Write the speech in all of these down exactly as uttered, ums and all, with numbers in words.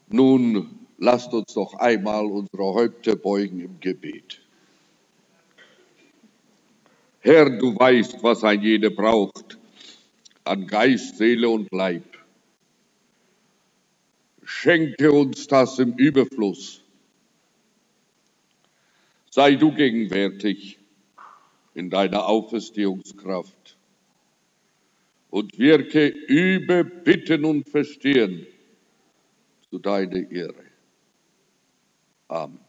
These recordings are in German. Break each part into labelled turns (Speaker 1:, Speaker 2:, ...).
Speaker 1: Nun lasst uns doch einmal unsere Häupter beugen im Gebet. Herr, du weißt, was ein jeder braucht, an Geist, Seele und Leib. Schenke uns das im Überfluss. Sei du gegenwärtig in deiner Auferstehungskraft und wirke über Bitten und Verstehen zu deiner Ehre. Amen.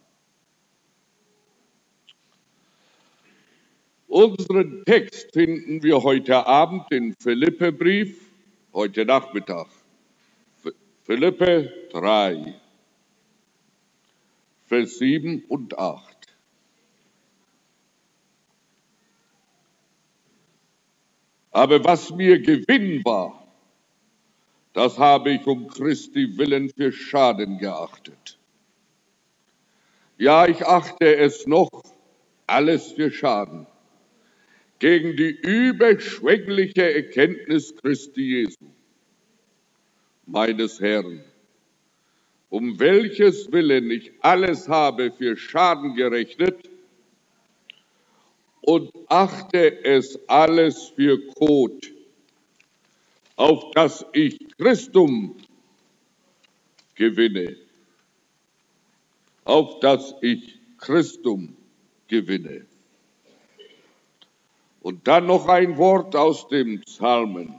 Speaker 1: Unseren Text finden wir heute Abend im Philipperbrief, heute Nachmittag. Philippe drei, Vers sieben und acht. Aber was mir Gewinn war, das habe ich um Christi willen für Schaden geachtet. Ja, ich achte es noch alles für Schaden gegen die überschwängliche Erkenntnis Christi Jesu, meines Herrn, um welches Willen ich alles habe für Schaden gerechnet und achte es alles für Kot, auf dass ich Christum gewinne, auf dass ich Christum gewinne. Und dann noch ein Wort aus dem Psalmen.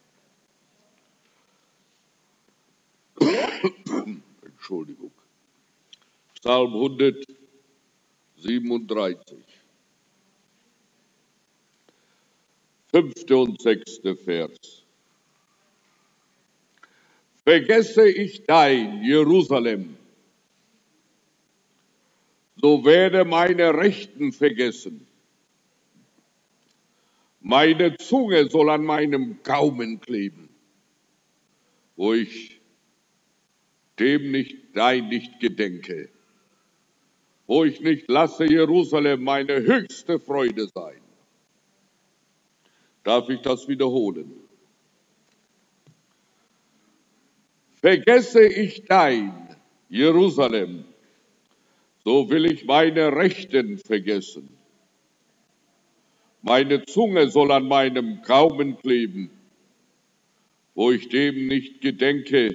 Speaker 1: Entschuldigung. Psalm hundertsiebenunddreißig. Fünfte und sechste Vers. Vergesse ich dein Jerusalem, so werde meine Rechten vergessen. Meine Zunge soll an meinem Gaumen kleben, wo ich dem nicht dein nicht gedenke, wo ich nicht lasse Jerusalem meine höchste Freude sein. Darf ich das wiederholen? Vergesse ich dein Jerusalem, so will ich meine Rechten vergessen. Meine Zunge soll an meinem Gaumen kleben, wo ich dem nicht gedenke,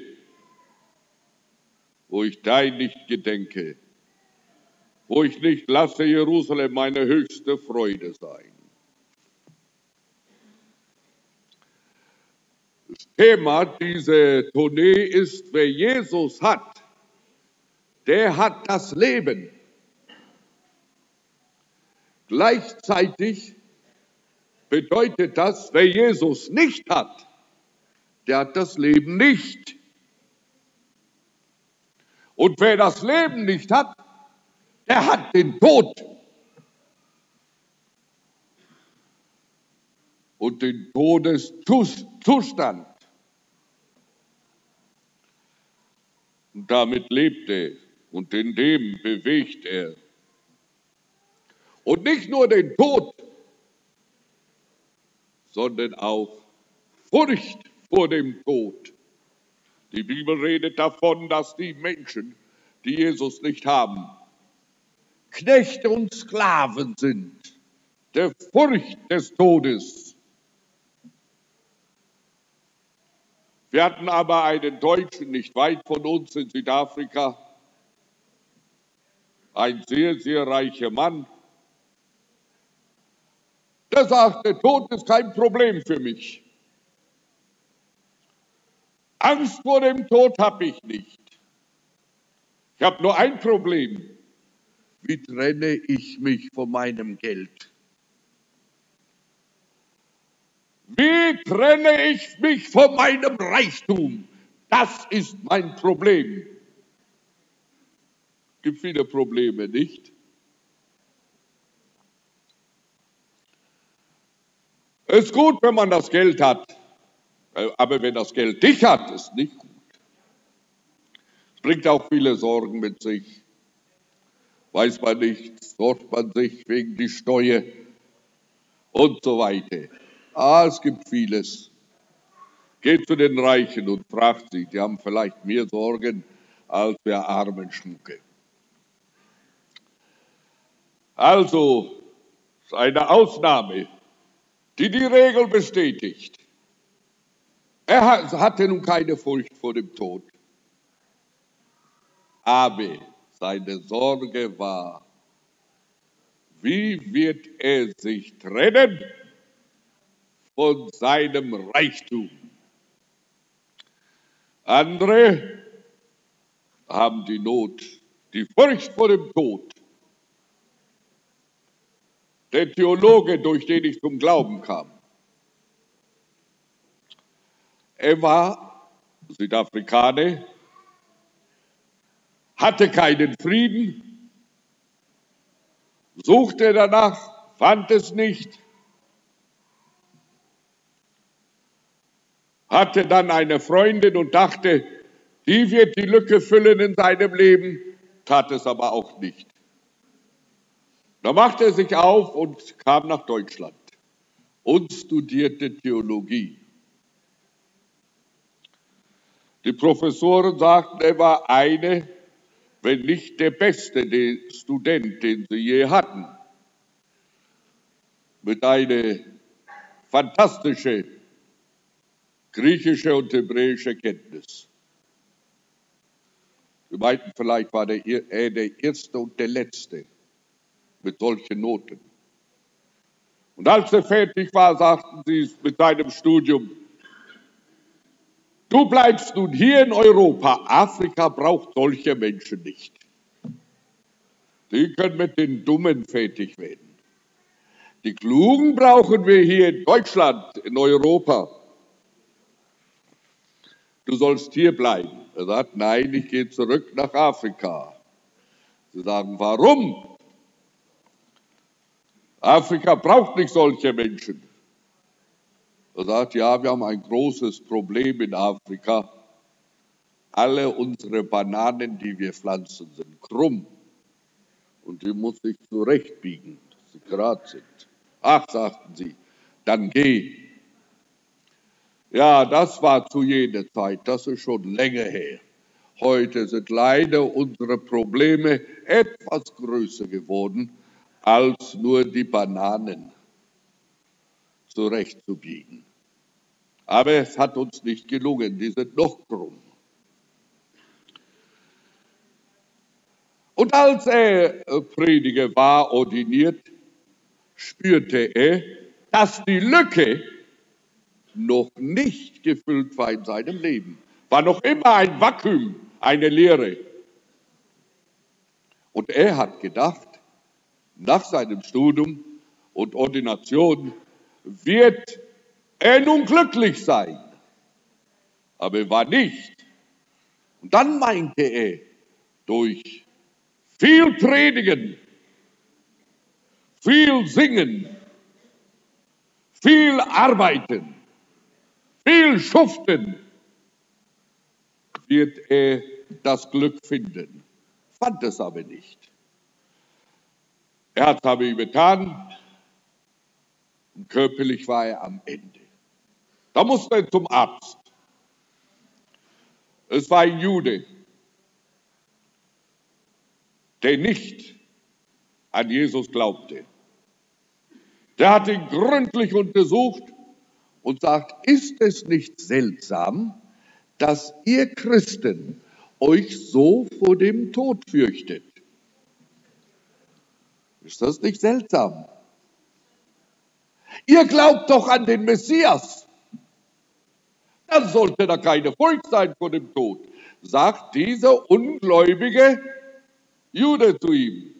Speaker 1: wo ich dein nicht gedenke, wo ich nicht lasse Jerusalem meine höchste Freude sein. Das Thema dieser Tournee ist, wer Jesus hat, der hat das Leben. Gleichzeitig bedeutet das, wer Jesus nicht hat, der hat das Leben nicht. Und wer das Leben nicht hat, der hat den Tod. Und den Todeszustand. Und damit lebt er und in dem bewegt er. Und nicht nur den Tod, sondern auch Furcht vor dem Tod. Die Bibel redet davon, dass die Menschen, die Jesus nicht haben, Knechte und Sklaven sind, der Furcht des Todes. Wir hatten aber einen Deutschen nicht weit von uns in Südafrika, ein sehr, sehr reicher Mann, der sagte, Tod ist kein Problem für mich. Angst vor dem Tod habe ich nicht. Ich habe nur ein Problem. Wie trenne ich mich von meinem Geld? Wie trenne ich mich von meinem Reichtum? Das ist mein Problem. Es gibt viele Probleme, nicht? Es ist gut, wenn man das Geld hat. Aber wenn das Geld dich hat, ist nicht gut. Es bringt auch viele Sorgen mit sich. Weiß man nicht, sorgt man sich wegen die Steuer und so weiter. Ah, es gibt vieles. Geht zu den Reichen und fragt sie, die haben vielleicht mehr Sorgen als der armen Schmucke. Also eine Ausnahme, die die Regel bestätigt. Er hatte nun keine Furcht vor dem Tod, aber seine Sorge war, wie wird er sich trennen von seinem Reichtum? Andere haben die Not, die Furcht vor dem Tod. Der Theologe, durch den ich zum Glauben kam, er war Südafrikaner, hatte keinen Frieden, suchte danach, fand es nicht, hatte dann eine Freundin und dachte, die wird die Lücke füllen in seinem Leben, tat es aber auch nicht. Da machte er sich auf und kam nach Deutschland und studierte Theologie. Die Professoren sagten, er war eine, wenn nicht der beste Student, den sie je hatten, mit einer fantastischen griechische und hebräische Kenntnis. Sie meinten, vielleicht war er der Erste und der Letzte mit solchen Noten. Und als er fertig war, sagten sie mit seinem Studium, du bleibst nun hier in Europa, Afrika braucht solche Menschen nicht. Die können mit den Dummen fertig werden. Die Klugen brauchen wir hier in Deutschland, in Europa. Du sollst hier bleiben. Er sagt, nein, ich gehe zurück nach Afrika. Sie sagen, warum? Afrika braucht nicht solche Menschen. Er sagt, ja, wir haben ein großes Problem in Afrika. Alle unsere Bananen, die wir pflanzen, sind krumm. Und die muss ich zurechtbiegen, dass sie gerade sind. Ach, sagten sie, dann geh. Ja, das war zu jener Zeit, das ist schon länger her. Heute sind leider unsere Probleme etwas größer geworden, als nur die Bananen zurechtzubiegen. Aber es hat uns nicht gelungen, die sind noch krumm. Und als er Prediger war, ordiniert, spürte er, dass die Lücke noch nicht gefüllt war in seinem Leben. War noch immer ein Vakuum, eine Leere. Und er hat gedacht, nach seinem Studium und Ordination wird er nun glücklich sein. Aber er war nicht. Und dann meinte er, durch viel Predigen, viel Singen, viel Arbeiten, viel Schuften, wird er das Glück finden. Fand es aber nicht. Er hat es aber getan und körperlich war er am Ende. Da musste er zum Arzt. Es war ein Jude, der nicht an Jesus glaubte. Der hat ihn gründlich untersucht und sagt, ist es nicht seltsam, dass ihr Christen euch so vor dem Tod fürchtet? Ist das nicht seltsam? Ihr glaubt doch an den Messias. Dann sollte da keine Furcht sein vor dem Tod, sagt dieser ungläubige Jude zu ihm.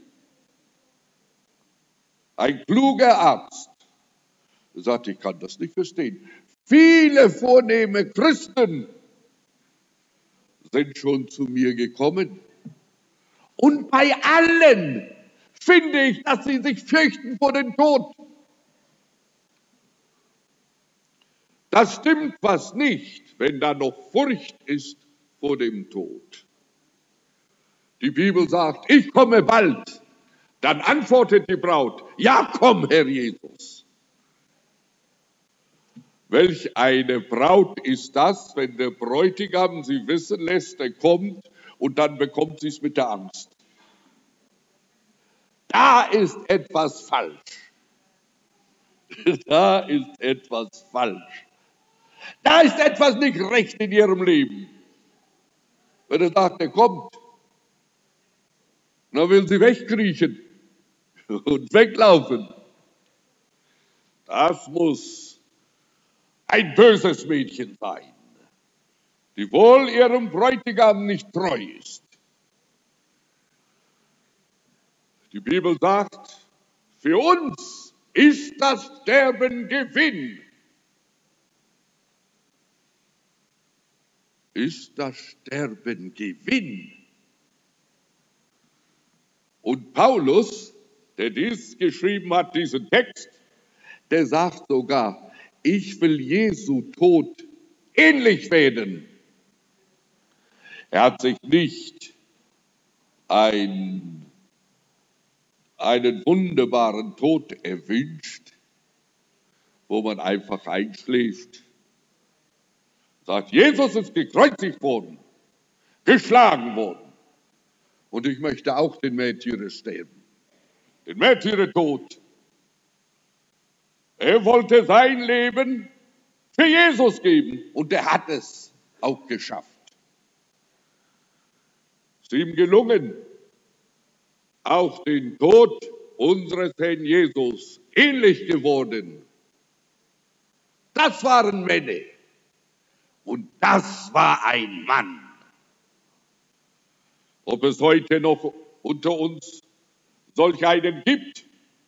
Speaker 1: Ein kluger Arzt. Er sagt, ich kann das nicht verstehen. Viele vornehme Christen sind schon zu mir gekommen. Und bei allen finde ich, dass sie sich fürchten vor dem Tod. Das stimmt was nicht, wenn da noch Furcht ist vor dem Tod. Die Bibel sagt, ich komme bald. Dann antwortet die Braut, ja komm, Herr Jesus. Welch eine Braut ist das, wenn der Bräutigam sie wissen lässt, er kommt und dann bekommt sie es mit der Angst. Da ist etwas falsch. Da ist etwas falsch. Da ist etwas nicht recht in ihrem Leben. Wenn er sagt, er kommt, dann will sie wegkriechen und weglaufen. Das muss ein böses Mädchen sein, die wohl ihrem Bräutigam nicht treu ist. Die Bibel sagt, für uns ist das Sterben Gewinn. Ist das Sterben Gewinn? Und Paulus, der dies geschrieben hat, diesen Text, der sagt sogar, ich will Jesu Tod ähnlich werden. Er hat sich nicht ein, einen wunderbaren Tod erwünscht, wo man einfach einschläft. Sagt, Jesus ist gekreuzigt worden, geschlagen worden. Und ich möchte auch den Märtyrer sterben, den Märtyrertod. Er wollte sein Leben für Jesus geben und er hat es auch geschafft. Es ist ihm gelungen, auch den Tod unseres Herrn Jesus ähnlich geworden. Das waren Männer und das war ein Mann. Ob es heute noch unter uns solch einen gibt?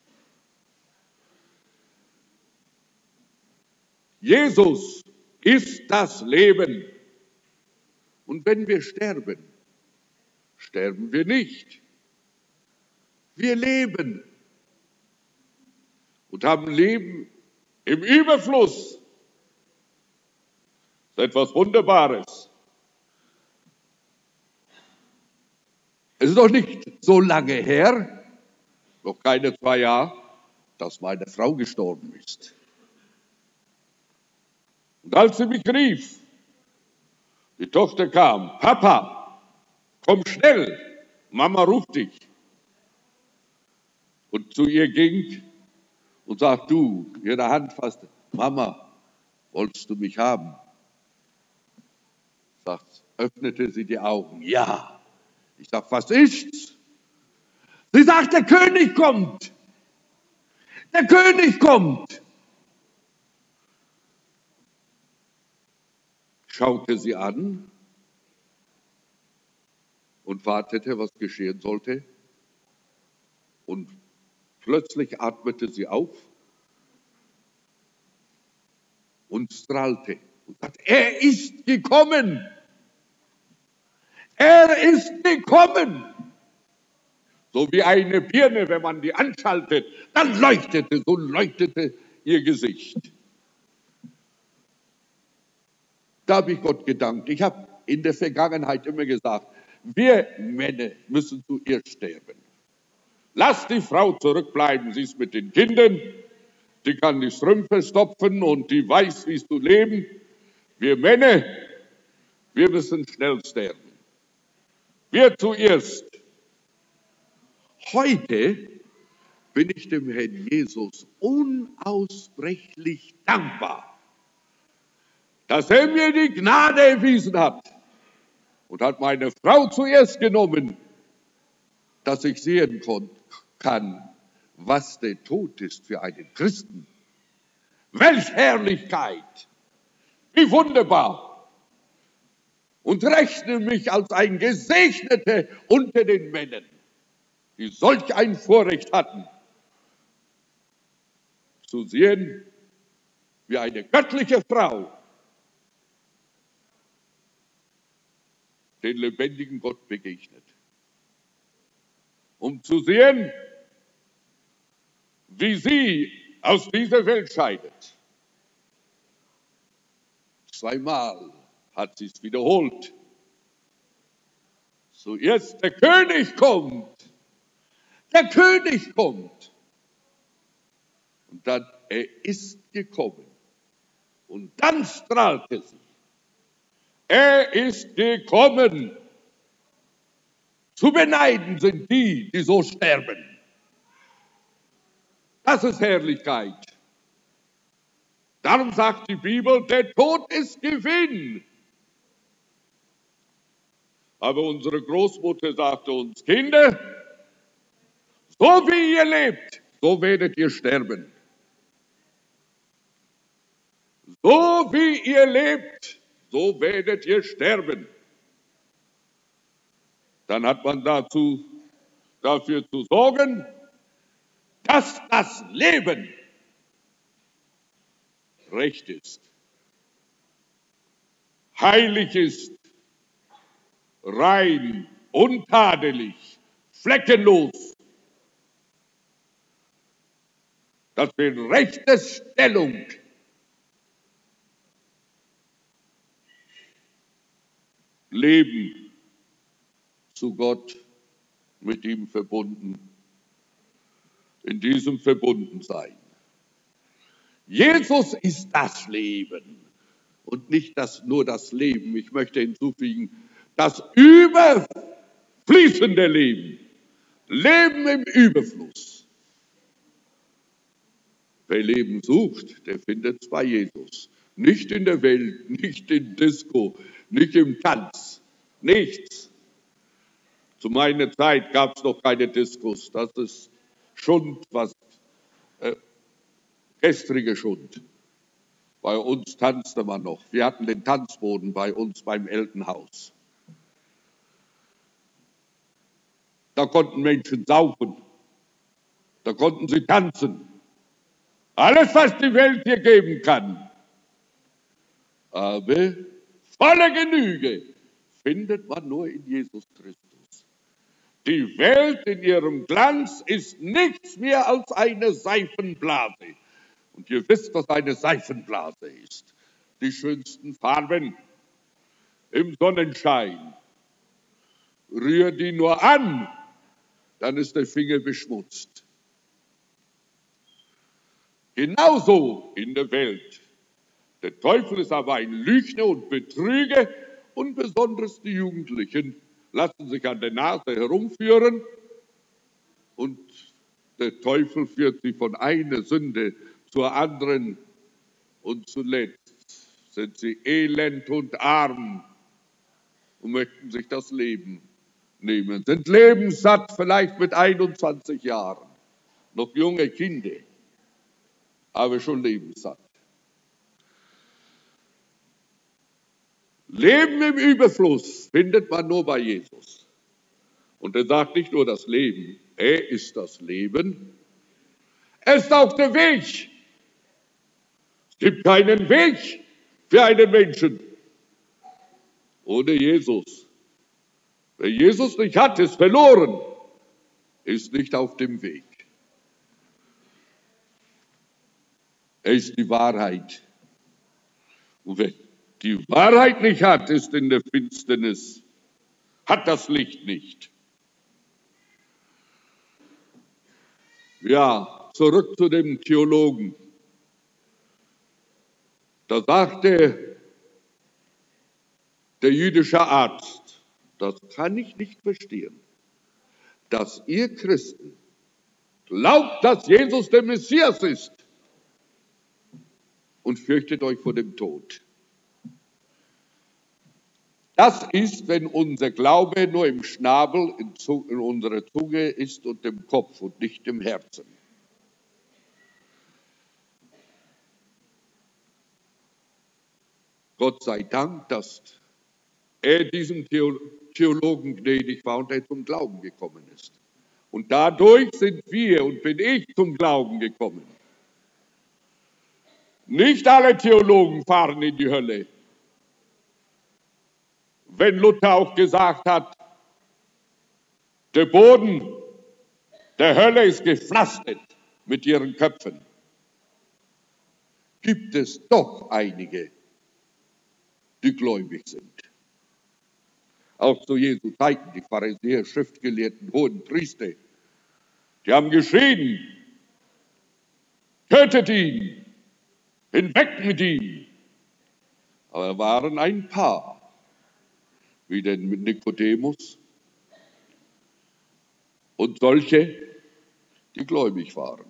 Speaker 1: Jesus ist das Leben. Und wenn wir sterben, sterben wir nicht. Wir leben und haben Leben im Überfluss. Das ist etwas Wunderbares. Es ist noch nicht so lange her, noch keine zwei Jahre, dass meine Frau gestorben ist. Und als sie mich rief, die Tochter kam, Papa, komm schnell, Mama ruft dich. Und zu ihr ging und sagt, du, ihre Hand fasst, Mama, wolltest du mich haben? Sagt, öffnete sie die Augen, ja. Ich sage, was ist's? Sie sagt, der König kommt. Der König kommt. Schaute sie an und wartete, was geschehen sollte. Und plötzlich atmete sie auf und strahlte und sagte, er ist gekommen. Er ist gekommen. So wie eine Birne, wenn man die anschaltet, dann leuchtete, so leuchtete ihr Gesicht. Da habe ich Gott gedankt. Ich habe in der Vergangenheit immer gesagt, wir Männer müssen zuerst sterben. Lass die Frau zurückbleiben, sie ist mit den Kindern, die kann die Strümpfe stopfen und die weiß, wie es zu leben. Wir Männer, wir müssen schnell sterben. Wir zuerst. Heute bin ich dem Herrn Jesus unaussprechlich dankbar, dass er mir die Gnade erwiesen hat und hat meine Frau zuerst genommen, dass ich sehen kann, was der Tod ist für einen Christen. Welch Herrlichkeit! Wie wunderbar! Und rechne mich als ein Gesegneter unter den Männern, die solch ein Vorrecht hatten, zu sehen, wie eine göttliche Frau den lebendigen Gott begegnet. Um zu sehen, wie sie aus dieser Welt scheidet. Zweimal hat sie es wiederholt. Zuerst der König kommt. Der König kommt. Und dann, er ist gekommen. Und dann strahlte sie. Er ist gekommen. Zu beneiden sind die, die so sterben. Das ist Herrlichkeit. Darum sagt die Bibel, der Tod ist Gewinn. Aber unsere Großmutter sagte uns, Kinder, so wie ihr lebt, so werdet ihr sterben. So wie ihr lebt, so werdet ihr sterben. Dann hat man dazu, dafür zu sorgen, dass das Leben recht ist, heilig ist, rein, untadelig, fleckenlos, dass wir in rechter Stellung leben, zu Gott, mit ihm verbunden, in diesem Verbundensein. Jesus ist das Leben und nicht das, nur das Leben. Ich möchte hinzufügen, das überfließende Leben, Leben im Überfluss. Wer Leben sucht, der findet es bei Jesus. Nicht in der Welt, nicht in Disco, nicht im Tanz, nichts. Zu meiner Zeit gab es noch keine Diskos. Das ist Schund, was äh, gestrige Schund. Bei uns tanzte man noch. Wir hatten den Tanzboden bei uns beim Elternhaus. Da konnten Menschen saufen. Da konnten sie tanzen. Alles, was die Welt hier geben kann. Aber volle Genüge findet man nur in Jesus Christus. Die Welt in ihrem Glanz ist nichts mehr als eine Seifenblase. Und ihr wisst, was eine Seifenblase ist. Die schönsten Farben im Sonnenschein. Rühr die nur an, dann ist der Finger beschmutzt. Genauso in der Welt. Der Teufel ist aber ein Lügner und Betrüger und besonders die Jugendlichen lassen sich an der Nase herumführen und der Teufel führt sie von einer Sünde zur anderen und zuletzt sind sie elend und arm und möchten sich das Leben nehmen, sind lebenssatt, vielleicht mit einundzwanzig Jahren, noch junge Kinder, aber schon lebenssatt. Leben im Überfluss findet man nur bei Jesus. Und er sagt nicht nur das Leben, er ist das Leben, er ist auch der Weg. Es gibt keinen Weg für einen Menschen ohne Jesus. Wer Jesus nicht hat, ist verloren, ist nicht auf dem Weg. Er ist die Wahrheit. Und wer die Wahrheit nicht hat, ist in der Finsternis, hat das Licht nicht. Ja, zurück zu dem Theologen. Da sagte der jüdische Arzt, das kann ich nicht verstehen, dass ihr Christen glaubt, dass Jesus der Messias ist und fürchtet euch vor dem Tod. Das ist, wenn unser Glaube nur im Schnabel, in, in unserer Zunge ist und im Kopf und nicht im Herzen. Gott sei Dank, dass er diesem Theologen gnädig war und er zum Glauben gekommen ist. Und dadurch sind wir und bin ich zum Glauben gekommen. Nicht alle Theologen fahren in die Hölle. Wenn Luther auch gesagt hat, der Boden der Hölle ist gepflastert mit ihren Köpfen, gibt es doch einige, die gläubig sind. Auch zu Jesu Zeiten, die Pharisäer, Schriftgelehrten, hohen Priester, die haben geschrien, tötet ihn, hinweg mit ihm. Aber waren ein paar, wie denn mit Nikodemus, und solche, die gläubig waren.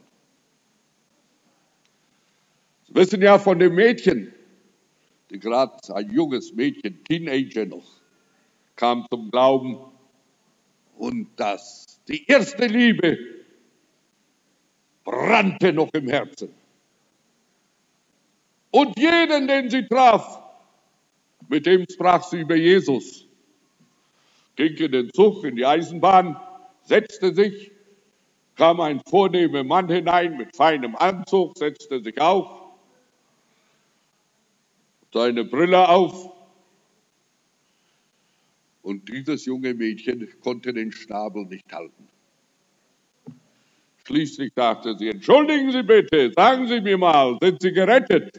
Speaker 1: Sie wissen ja von dem Mädchen, die gerade ein junges Mädchen, Teenager noch, kam zum Glauben und das, die erste Liebe brannte noch im Herzen. Und jeden, den sie traf, mit dem sprach sie über Jesus. Ging in den Zug, in die Eisenbahn, setzte sich, kam ein vornehmer Mann hinein mit feinem Anzug, setzte sich auf, seine Brille auf. Und dieses junge Mädchen konnte den Schnabel nicht halten. Schließlich sagte sie, entschuldigen Sie bitte, sagen Sie mir mal, sind Sie gerettet?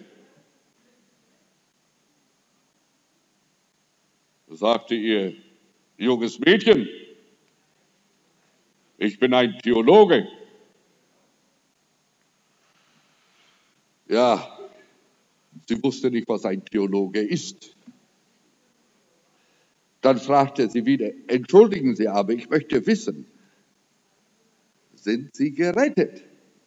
Speaker 1: Da sagte ihr, junges Mädchen, ich bin ein Theologe. Ja, sie wusste nicht, was ein Theologe ist. Dann fragte sie wieder, entschuldigen Sie aber, ich möchte wissen, sind Sie gerettet?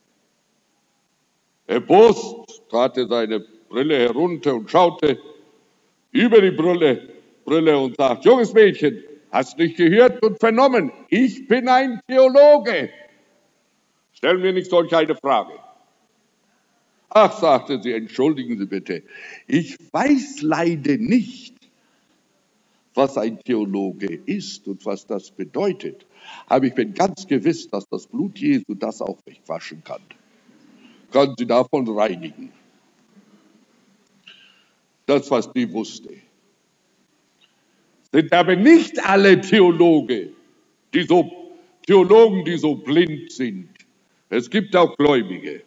Speaker 1: Erbost trat er seine Brille herunter und schaute über die Brille, Brille und sagt, junges Mädchen, hast nicht gehört und vernommen, ich bin ein Theologe. Stell mir nicht solch eine Frage. Ach, sagte sie, entschuldigen Sie bitte, ich weiß leider nicht, was ein Theologe ist und was das bedeutet. Aber ich bin ganz gewiss, dass das Blut Jesu das auch wegwaschen kann. Können Sie davon reinigen. Das, was die wusste. Sind aber nicht alle Theologe, die so, Theologen, die so blind sind. Es gibt auch Gläubige.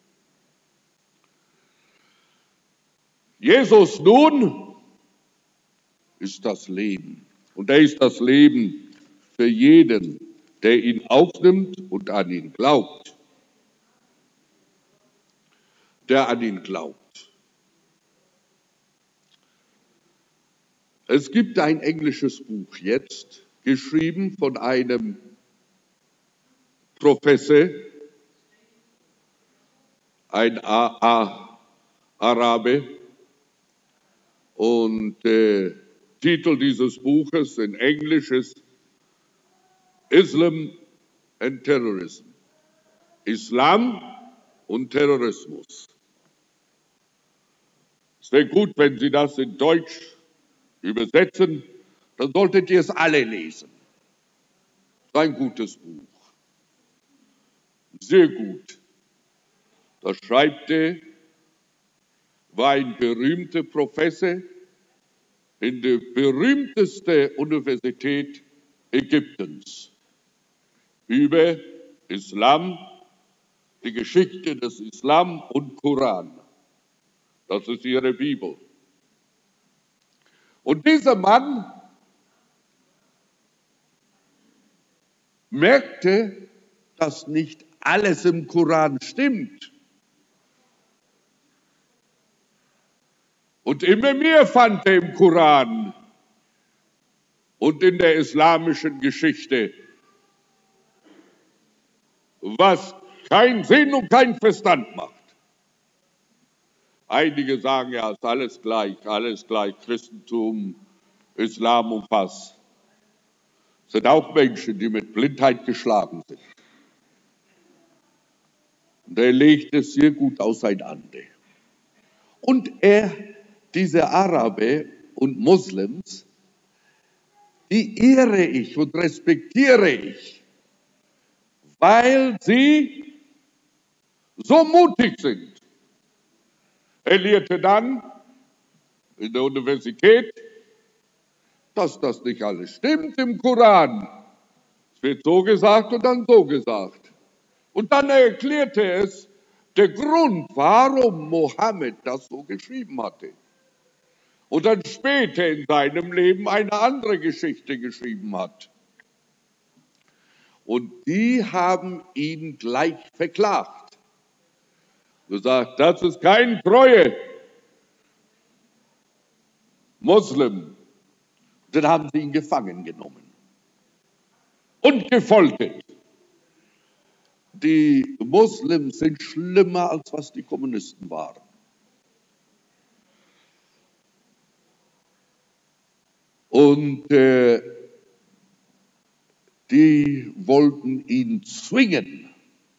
Speaker 1: Jesus nun ist das Leben. Und er ist das Leben für jeden, der ihn aufnimmt und an ihn glaubt. Der an ihn glaubt. Es gibt ein englisches Buch jetzt, geschrieben von einem Professor, ein A A Arabe, und äh, Titel dieses Buches in Englisch ist Islam and Terrorism. Islam und Terrorismus. Es wäre gut, wenn Sie das in Deutsch übersetzen, dann solltet ihr es alle lesen. Das ist ein gutes Buch. Sehr gut. Da schreibt er, war ein berühmter Professor in der berühmtesten Universität Ägyptens über Islam, die Geschichte des Islam und Koran. Das ist ihre Bibel. Und dieser Mann merkte, dass nicht alles im Koran stimmt. Und immer mehr fand er im Koran und in der islamischen Geschichte, was keinen Sinn und keinen Verstand macht. Einige sagen ja, es ist alles gleich, alles gleich, Christentum, Islam und was. Es sind auch Menschen, die mit Blindheit geschlagen sind. Und er legt es sehr gut auseinander. Und er, diese Araber und Moslems, die ehre ich und respektiere ich, weil sie so mutig sind. Er lehrte dann in der Universität, dass das nicht alles stimmt im Koran. Es wird so gesagt und dann so gesagt. Und dann erklärte es, der Grund, warum Mohammed das so geschrieben hatte. Und dann später in seinem Leben eine andere Geschichte geschrieben hat. Und die haben ihn gleich verklagt. Gesagt, das ist kein treuer Muslim. Dann haben sie ihn gefangen genommen und gefoltert. die Moslems sind schlimmer, als was die Kommunisten waren. Und äh, die wollten ihn zwingen,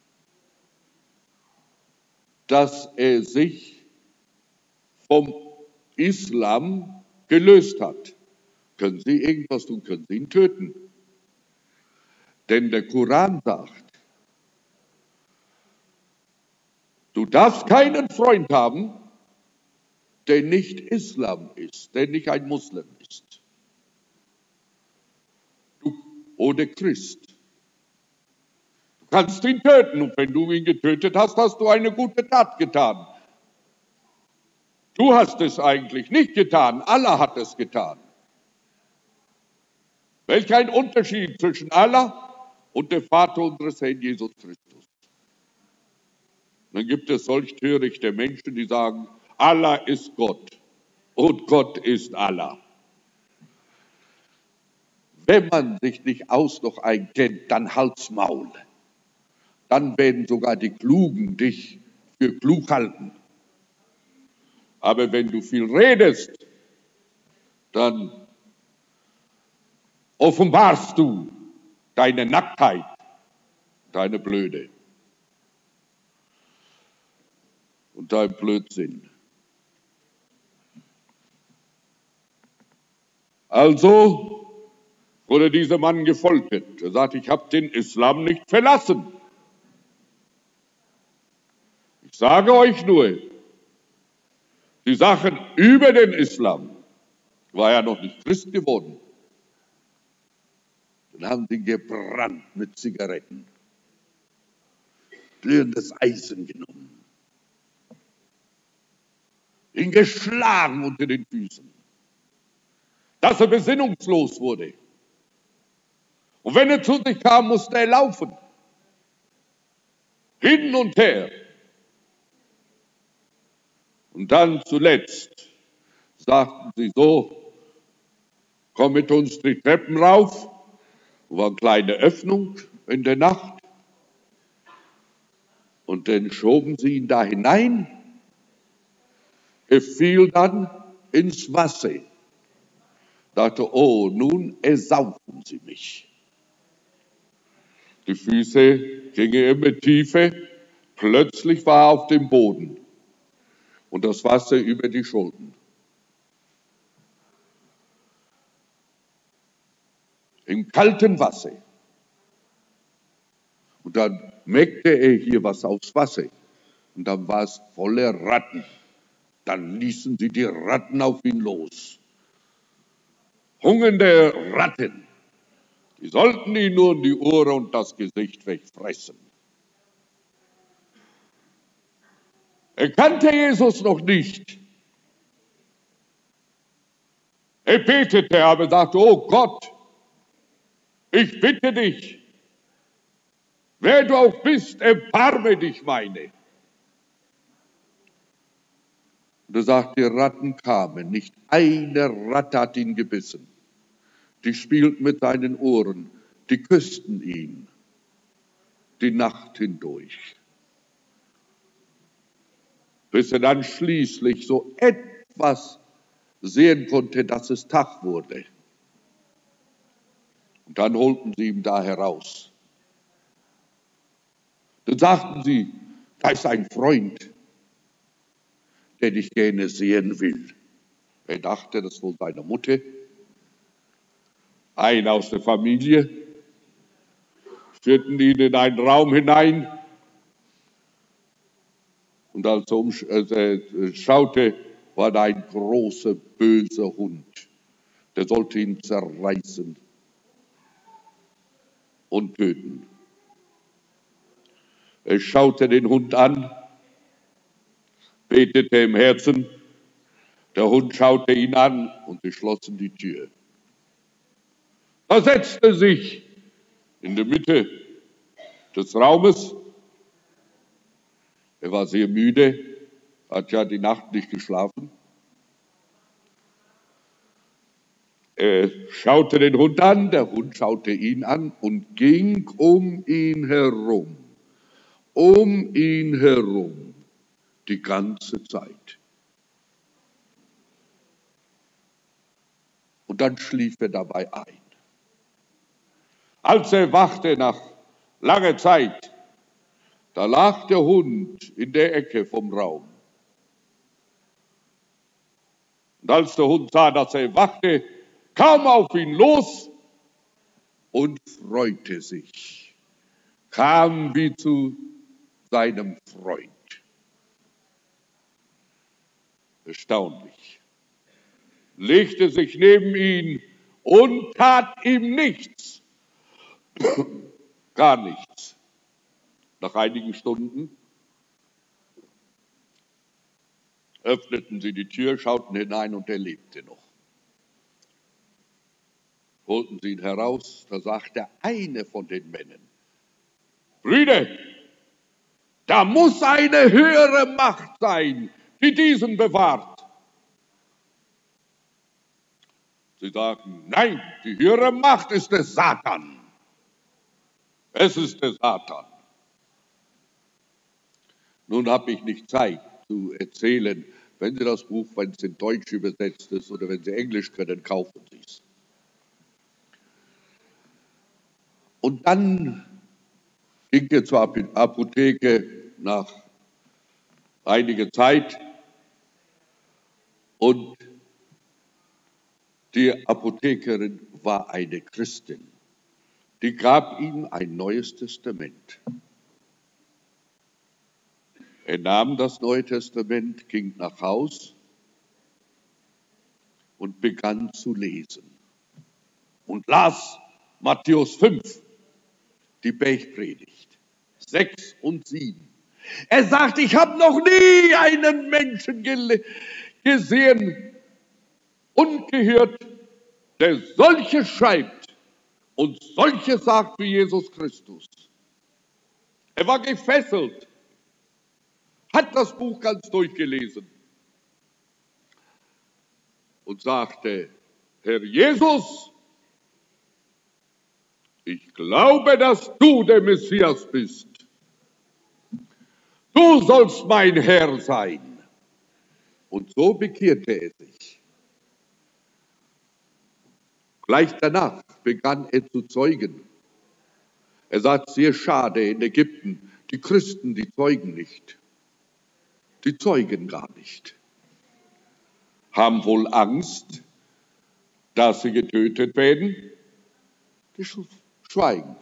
Speaker 1: dass er sich vom Islam gelöst hat. Können Sie irgendwas tun, können Sie ihn töten. Denn der Koran sagt, du darfst keinen Freund haben, der nicht Islam ist, der nicht ein Muslim ist. Du, oder Christ. Du kannst ihn töten und wenn du ihn getötet hast, hast du eine gute Tat getan. Du hast es eigentlich nicht getan, Allah hat es getan. Welch ein Unterschied zwischen Allah und dem Vater unseres Herrn Jesus Christus. Dann gibt es solch törichte Menschen, die sagen, Allah ist Gott und Gott ist Allah. Wenn man sich nicht aus noch einkennt, dann halt's Maul. Dann werden sogar die Klugen dich für klug halten. Aber wenn du viel redest, dann offenbarst du deine Nacktheit, deine Blöde und dein Blödsinn. Also wurde dieser Mann gefoltert. Er sagt, ich habe den Islam nicht verlassen. Ich sage euch nur, die Sachen über den Islam, war ja noch nicht Christ geworden. Dann haben sie gebrannt mit Zigaretten, glühendes Eisen genommen, ihn geschlagen unter den Füßen, dass er besinnungslos wurde. Und wenn er zu sich kam, musste er laufen, hin und her. Und dann zuletzt sagten sie so, komm mit uns die Treppen rauf. Da war eine kleine Öffnung in der Nacht. Und dann schoben sie ihn da hinein. Er fiel dann ins Wasser. Dachte, oh, nun ersaufen sie mich. Die Füße gingen immer tiefer. Plötzlich war er auf dem Boden. Und das Wasser über die Schultern. Im kalten Wasser. Und dann meckte er hier was aufs Wasser. Und dann war es voller Ratten. Dann ließen sie die Ratten auf ihn los. Hungernde Ratten. Die sollten ihn nur in die Ohren und das Gesicht wegfressen. Er kannte Jesus noch nicht. Er betete, aber sagte, oh Gott, ich bitte dich, wer du auch bist, erbarme dich meine. Und er sagt, die Ratten kamen, nicht eine Ratte hat ihn gebissen. Die spielten mit seinen Ohren, die küssten ihn die Nacht hindurch. Bis er dann schließlich so etwas sehen konnte, dass es Tag wurde. Und dann holten sie ihn da heraus. Dann sagten sie, da ist ein Freund, der dich gerne sehen will. Er dachte, das wohl seine Mutter, ein aus der Familie, führten ihn in einen Raum hinein. Und als er umschaute, war da ein großer, böser Hund. Der sollte ihn zerreißen und töten. Er schaute den Hund an, betete im Herzen. Der Hund schaute ihn an und sie schlossen die Tür. Er setzte sich in der Mitte des Raumes. Er war sehr müde, hat ja die Nacht nicht geschlafen. Er schaute den Hund an, der Hund schaute ihn an und ging um ihn herum. um ihn herum die ganze Zeit. Und dann schlief er dabei ein. Als er wachte nach langer Zeit, da lag der Hund in der Ecke vom Raum. Und als der Hund sah, dass er wachte, kam auf ihn los und freute sich, kam wie zu seinem Freund. Erstaunlich. Legte sich neben ihn und tat ihm nichts, gar nichts. Nach einigen Stunden öffneten sie die Tür, schauten hinein und er lebte noch. Holten sie ihn heraus, da sagte eine von den Männern: Brüder, da muss eine höhere Macht sein, die diesen bewahrt. Sie sagen: Nein, die höhere Macht ist der Satan. Es ist der Satan. Nun habe ich nicht Zeit zu erzählen. Wenn Sie das Buch, wenn es in Deutsch übersetzt ist oder wenn Sie Englisch können, kaufen Sie es. Und dann ging er zur Apotheke nach einiger Zeit und die Apothekerin war eine Christin. Die gab ihm ein neues Testament. Er nahm das Neue Testament, ging nach Haus und begann zu lesen und las Matthäus fünf, die Bergpredigt, sechs und sieben. Er sagt, ich habe noch nie einen Menschen gesehen und gehört, der solches schreibt und solches sagt wie Jesus Christus. Er war gefesselt, hat das Buch ganz durchgelesen und sagte: Herr Jesus, ich glaube, dass du der Messias bist. Du sollst mein Herr sein. Und so bekehrte er sich. Gleich danach begann er zu zeugen. Er sagt, sehr schade, in Ägypten, die Christen, die zeugen nicht. Die zeugen gar nicht. Haben wohl Angst, dass sie getötet werden. Die schweigen.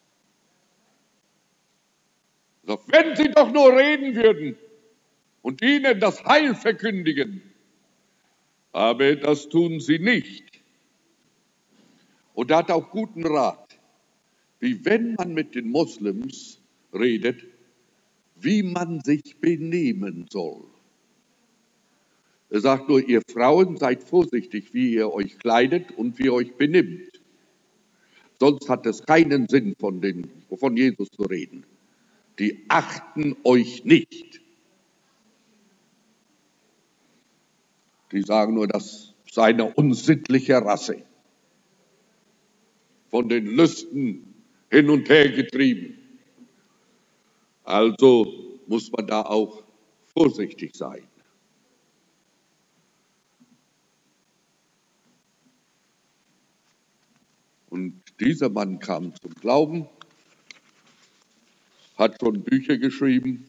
Speaker 1: Wenn sie doch nur reden würden und ihnen das Heil verkündigen. Aber das tun sie nicht. Und er hat auch guten Rat, wie wenn man mit den Moslems redet, wie man sich benehmen soll. Er sagt nur, ihr Frauen seid vorsichtig, wie ihr euch kleidet und wie ihr euch benimmt. Sonst hat es keinen Sinn, von, den, von Jesus zu reden. Die achten euch nicht. Die sagen nur, das sei eine unsittliche Rasse. Von den Lüsten hin und her getrieben. Also muss man da auch vorsichtig sein. Und dieser Mann kam zum Glauben, hat schon Bücher geschrieben.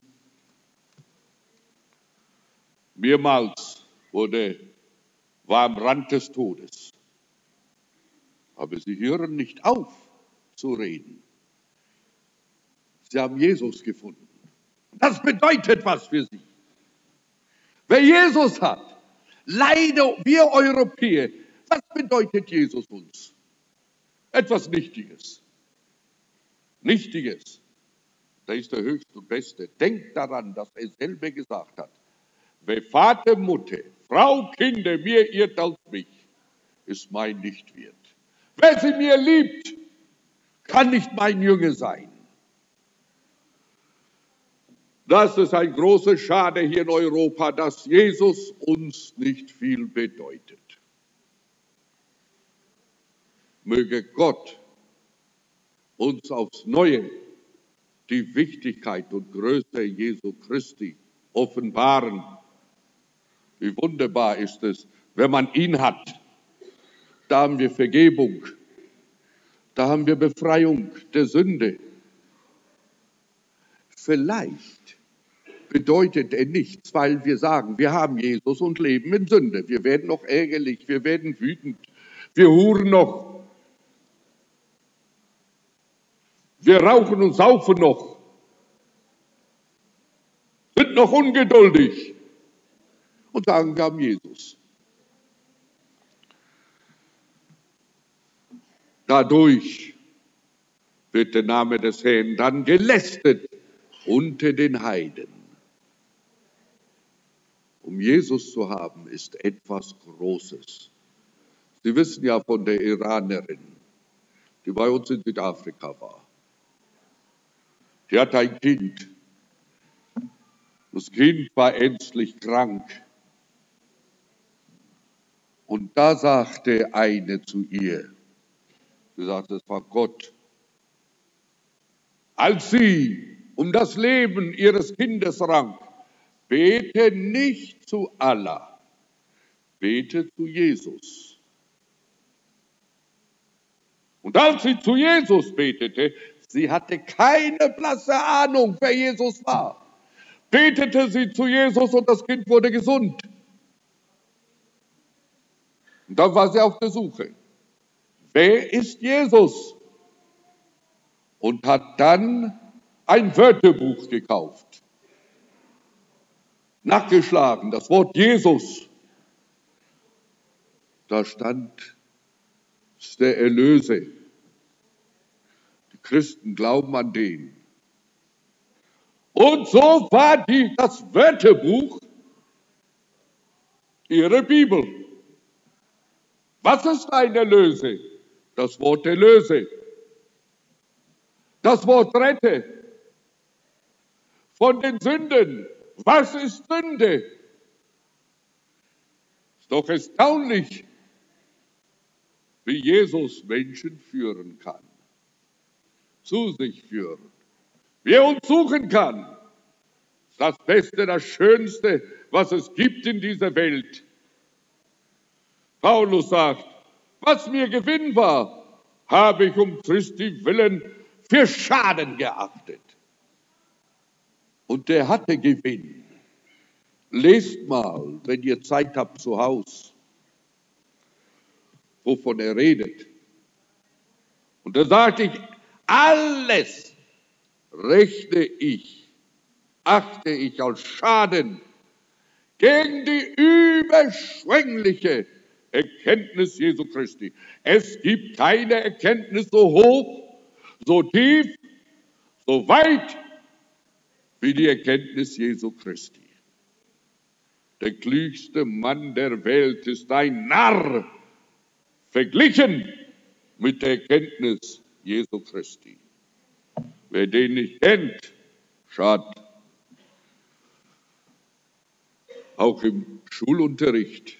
Speaker 1: Mehrmals wurde, war am Rand des Todes. Aber sie hören nicht auf zu reden. Sie haben Jesus gefunden. Das bedeutet was für sie. Wer Jesus hat, leider wir Europäer, was bedeutet Jesus uns? Etwas Nichtiges. Nichtiges. Der ist der Höchste und Beste. Denkt daran, dass er selber gesagt hat, wer Vater, Mutter, Frau, Kinder mir irrt als mich, ist mein nicht wert. Wer sie mir liebt, kann nicht mein Jünger sein. Das ist ein großer Schade hier in Europa, dass Jesus uns nicht viel bedeutet. Möge Gott uns aufs Neue die Wichtigkeit und Größe Jesu Christi offenbaren. Wie wunderbar ist es, wenn man ihn hat. Da haben wir Vergebung, da haben wir Befreiung der Sünde. Vielleicht bedeutet er nichts, weil wir sagen, wir haben Jesus und leben in Sünde. Wir werden noch ärgerlich, wir werden wütend, wir huren noch, wir rauchen und saufen noch, sind noch ungeduldig und sagen, wir haben Jesus. Dadurch wird der Name des Herrn dann gelästert unter den Heiden. Um Jesus zu haben, ist etwas Großes. Sie wissen ja von der Iranerin, die bei uns in Südafrika war. Die hatte ein Kind. Das Kind war ernstlich krank. Und da sagte eine zu ihr, sie sagte, es war Gott. Als sie um das Leben ihres Kindes rang, bete nicht zu Allah, bete zu Jesus. Und als sie zu Jesus betete, sie hatte keine blasse Ahnung, wer Jesus war, betete sie zu Jesus und das Kind wurde gesund. Und dann war sie auf der Suche. Wer ist Jesus? Und hat dann ein Wörterbuch gekauft. Nachgeschlagen, das Wort Jesus. Da stand, es ist der Erlöser. Die Christen glauben an den. Und so war die, das Wörterbuch ihre Bibel. Was ist ein Erlöser? Das Wort Erlöse. Das Wort Rette. Von den Sünden. Was ist Sünde? Ist doch erstaunlich, wie Jesus Menschen führen kann. Zu sich führen. Wie er uns suchen kann. Das Beste, das Schönste, was es gibt in dieser Welt. Paulus sagt, was mir Gewinn war, habe ich um Christi willen für Schaden geachtet. Und der hatte Gewinn. Lest mal, wenn ihr Zeit habt zu Hause, wovon er redet. Und da sagt ich, alles rechne ich, achte ich als Schaden gegen die überschwängliche Erkenntnis Jesu Christi. Es gibt keine Erkenntnis so hoch, so tief, so weit wie die Erkenntnis Jesu Christi. Der klügste Mann der Welt ist ein Narr, verglichen mit der Erkenntnis Jesu Christi. Wer den nicht kennt, schadet. Auch im Schulunterricht.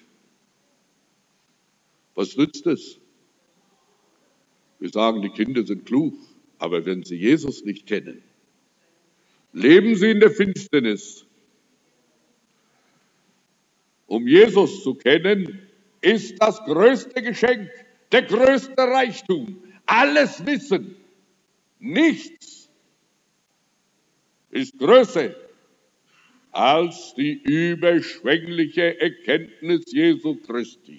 Speaker 1: Was nützt es? Wir sagen, die Kinder sind klug, aber wenn sie Jesus nicht kennen, leben sie in der Finsternis. Um Jesus zu kennen, ist das größte Geschenk, der größte Reichtum. Alles Wissen, nichts ist größer als die überschwängliche Erkenntnis Jesu Christi.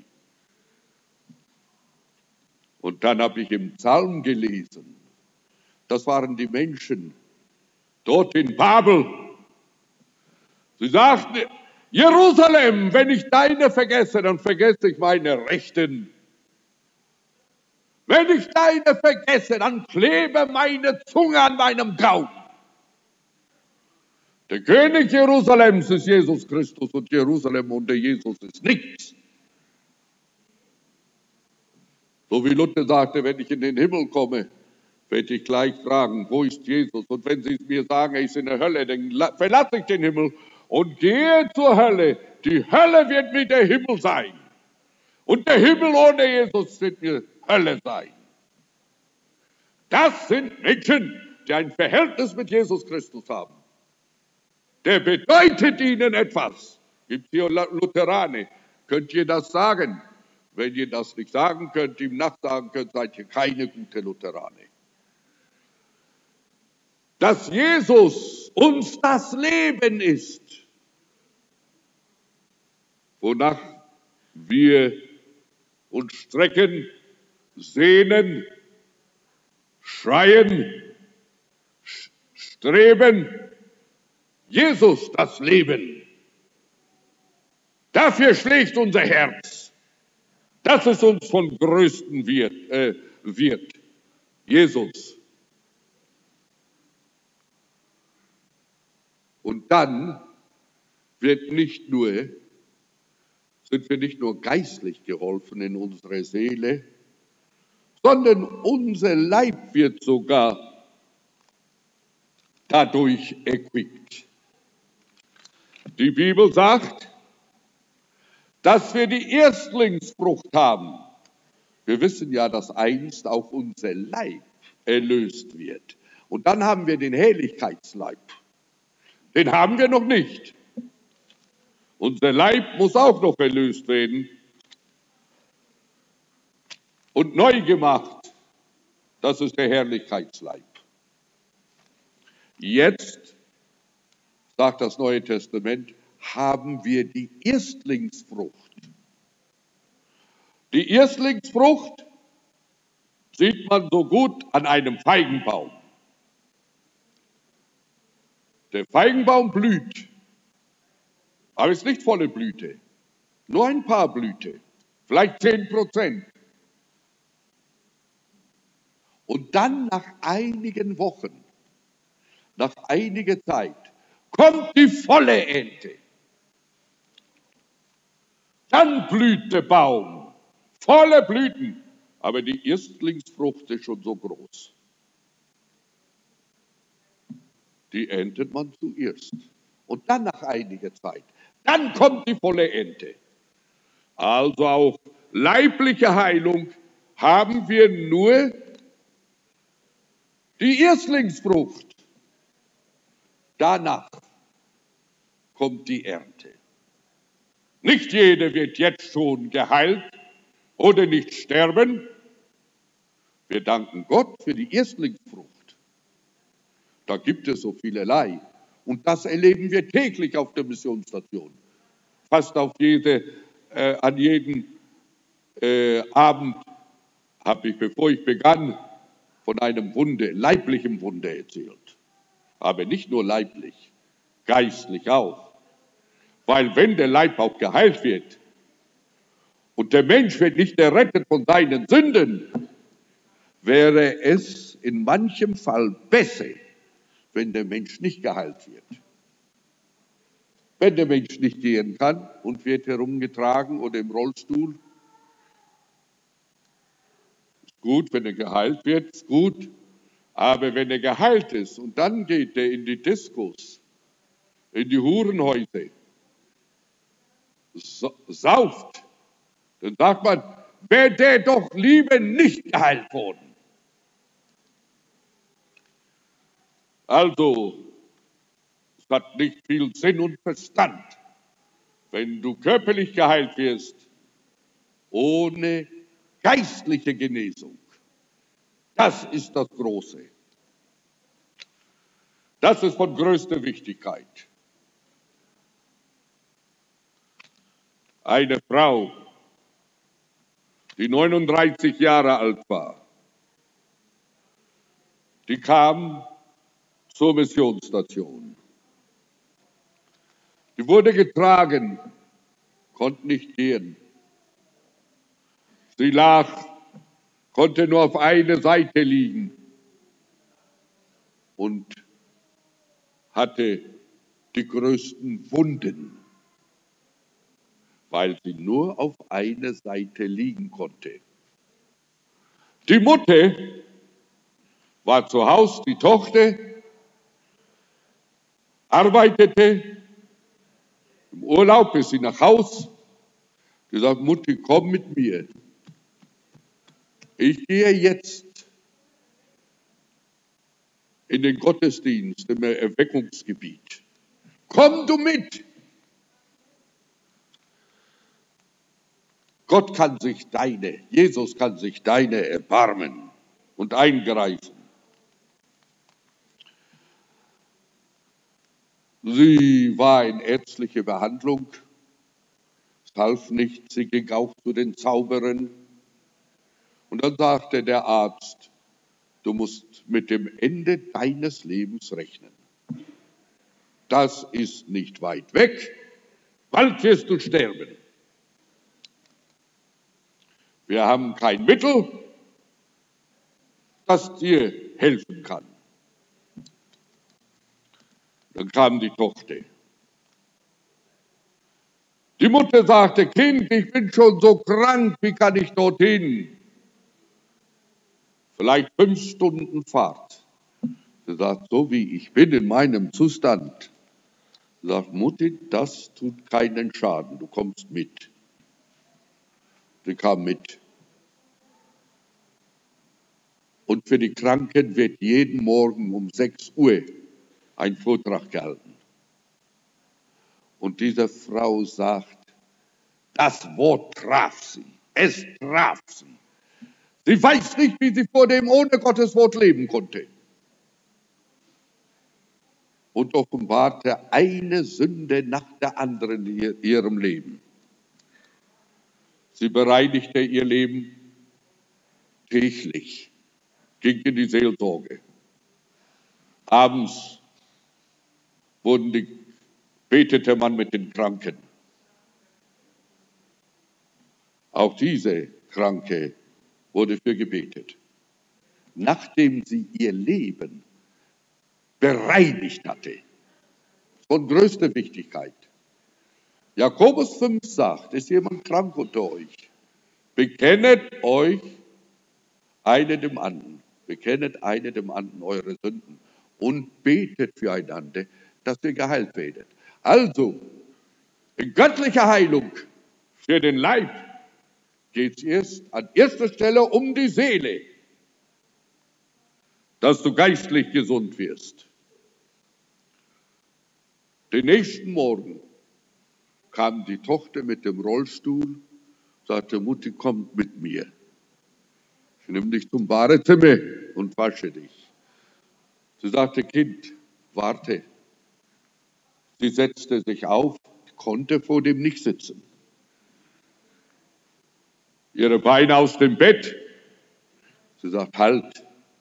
Speaker 1: Und dann habe ich im Psalm gelesen, das waren die Menschen dort in Babel. Sie sagten, Jerusalem, wenn ich deine vergesse, dann vergesse ich meine Rechten. Wenn ich deine vergesse, dann klebe meine Zunge an meinem Gaumen. Der König Jerusalems ist Jesus Christus und Jerusalem unter Jesus ist nichts. So wie Luther sagte, wenn ich in den Himmel komme, werde ich gleich fragen, wo ist Jesus? Und wenn Sie mir sagen, er ist in der Hölle, dann verlasse ich den Himmel und gehe zur Hölle. Die Hölle wird mir der Himmel sein. Und der Himmel ohne Jesus wird mir Hölle sein. Das sind Menschen, die ein Verhältnis mit Jesus Christus haben. Der bedeutet ihnen etwas. Gibt hier Lutheraner. Könnt ihr das sagen? Wenn ihr das nicht sagen könnt, ihm nachsagen könnt, seid ihr keine gute Lutheraner. Dass Jesus uns das Leben ist, wonach wir uns strecken, sehnen, schreien, streben. Jesus das Leben. Dafür schlägt unser Herz. Das ist uns von größten Wert. Äh, Wert. Jesus. Und dann wird nicht nur, sind wir nicht nur geistlich geholfen in unserer Seele, sondern unser Leib wird sogar dadurch erquickt. Die Bibel sagt, dass wir die Erstlingsfrucht haben. Wir wissen ja, dass einst auch unser Leib erlöst wird. Und dann haben wir den Herrlichkeitsleib. Den haben wir noch nicht. Unser Leib muss auch noch erlöst werden und neu gemacht. Das ist der Herrlichkeitsleib. Jetzt, sagt das Neue Testament, haben wir die Erstlingsfrucht. Die Erstlingsfrucht sieht man so gut an einem Feigenbaum. Der Feigenbaum blüht, aber ist nicht volle Blüte, nur ein paar Blüte, vielleicht zehn Prozent. Und dann nach einigen Wochen, nach einiger Zeit, kommt die volle Ernte. Dann blüht der Baum, volle Blüten, aber die Erstlingsfrucht ist schon so groß. Die erntet man zuerst. Und dann nach einiger Zeit, dann kommt die volle Ernte. Also auch leibliche Heilung haben wir nur die Erstlingsfrucht. Danach kommt die Ernte. Nicht jeder wird jetzt schon geheilt oder nicht sterben. Wir danken Gott für die Erstlingsfrucht. Da gibt es so vielerlei. Und das erleben wir täglich auf der Missionsstation. Fast auf jede, äh, an jedem äh, Abend habe ich, bevor ich begann, von einem Wunder, leiblichem Wunder erzählt. Aber nicht nur leiblich, geistlich auch. Weil wenn der Leib auch geheilt wird und der Mensch wird nicht errettet von seinen Sünden, wäre es in manchem Fall besser, wenn der Mensch nicht geheilt wird. Wenn der Mensch nicht gehen kann und wird herumgetragen oder im Rollstuhl, ist gut, wenn er geheilt wird, ist gut. Aber wenn er geheilt ist und dann geht er in die Diskos, in die Hurenhäuser, sauft, dann sagt man, wäre der doch lieber nicht geheilt worden. Also, es hat nicht viel Sinn und Verstand, wenn du körperlich geheilt wirst, ohne geistliche Genesung. Das ist das Große. Das ist von größter Wichtigkeit. Eine Frau, die neununddreißig Jahre alt war, die kam zur Missionsstation. Die wurde getragen, konnte nicht gehen. Sie lag, konnte nur auf eine Seite liegen und hatte die größten Wunden, weil sie nur auf eine Seite liegen konnte. Die Mutter war zu Hause, die Tochter arbeitete. Im Urlaub ist sie nach Haus, gesagt, Mutti, komm mit mir. Ich gehe jetzt in den Gottesdienst im Erweckungsgebiet. Komm du mit! Gott kann sich deine, Jesus kann sich deine erbarmen und eingreifen. Sie war in ärztlicher Behandlung, es half nicht, sie ging auch zu den Zauberern. Und dann sagte der Arzt, du musst mit dem Ende deines Lebens rechnen. Das ist nicht weit weg, bald wirst du sterben. Wir haben kein Mittel, das dir helfen kann. Dann kam die Tochter. Die Mutter sagte, Kind, ich bin schon so krank, wie kann ich dorthin? Vielleicht fünf Stunden Fahrt. Sie sagt, so wie ich bin in meinem Zustand. Sie sagt, Mutti, das tut keinen Schaden, du kommst mit. Sie kam mit. Und für die Kranken wird jeden Morgen um sechs Uhr ein Vortrag gehalten. Und diese Frau sagt, das Wort traf sie. Es traf sie. Sie weiß nicht, wie sie vor dem ohne Gottes Wort leben konnte. Und offenbarte eine Sünde nach der anderen in ihrem Leben. Sie bereinigte ihr Leben täglich, ging in die Seelsorge. Abends wurden die, betete man mit den Kranken. Auch diese Kranke wurde für gebetet. Nachdem sie ihr Leben bereinigt hatte, von größter Wichtigkeit. Jakobus fünf sagt, ist jemand krank unter euch? Bekennet euch eine dem anderen, bekennet eine dem anderen eure Sünden und betet füreinander, dass ihr geheilt werdet. Also, in göttlicher Heilung für den Leib geht es erst an erster Stelle um die Seele, dass du geistlich gesund wirst. Den nächsten Morgen kam die Tochter mit dem Rollstuhl, sagte, Mutti, komm mit mir. Ich nehme dich zum Badezimmer und wasche dich. Sie sagte, Kind, warte. Sie setzte sich auf, konnte vor dem nicht sitzen. Ihre Beine aus dem Bett. Sie sagt, halt.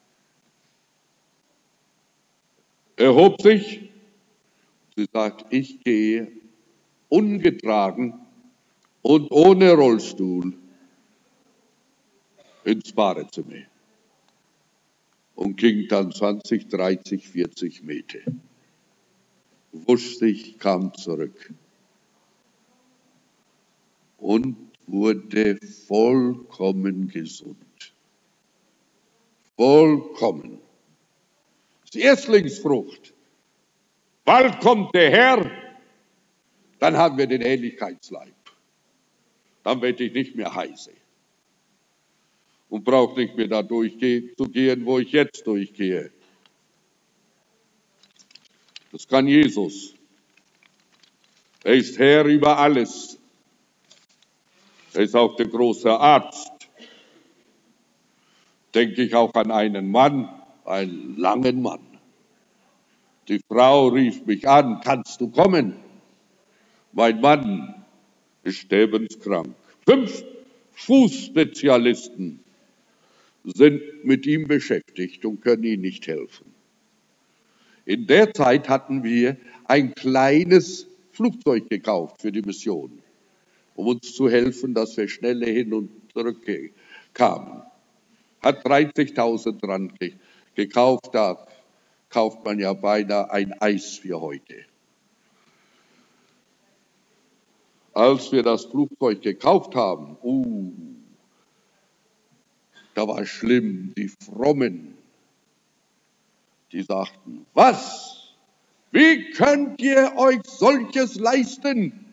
Speaker 1: Erhob sich. Sie sagt, ich gehe ungetragen und ohne Rollstuhl ins Badezimmer und ging dann zwanzig, dreißig, vierzig Meter. Wusch sich, kam zurück und wurde vollkommen gesund. Vollkommen. Die Erstlingsfrucht. Bald kommt der Herr, dann haben wir den Ähnlichkeitsleib. Dann werde ich nicht mehr heiße und brauche nicht mehr da durchzugehen, wo ich jetzt durchgehe. Das kann Jesus. Er ist Herr über alles. Er ist auch der große Arzt. Denke ich auch an einen Mann, einen langen Mann. Die Frau rief mich an, kannst du kommen? Mein Mann ist sterbenskrank. Fünf Fußspezialisten sind mit ihm beschäftigt und können ihm nicht helfen. In der Zeit hatten wir ein kleines Flugzeug gekauft für die Mission, um uns zu helfen, dass wir schneller hin und zurück kamen. Hat dreißigtausend dran gekauft, da kauft man ja beinahe ein Eis für heute. Als wir das Flugzeug gekauft haben, uh, da war schlimm, die Frommen, die sagten, was? Wie könnt ihr euch solches leisten?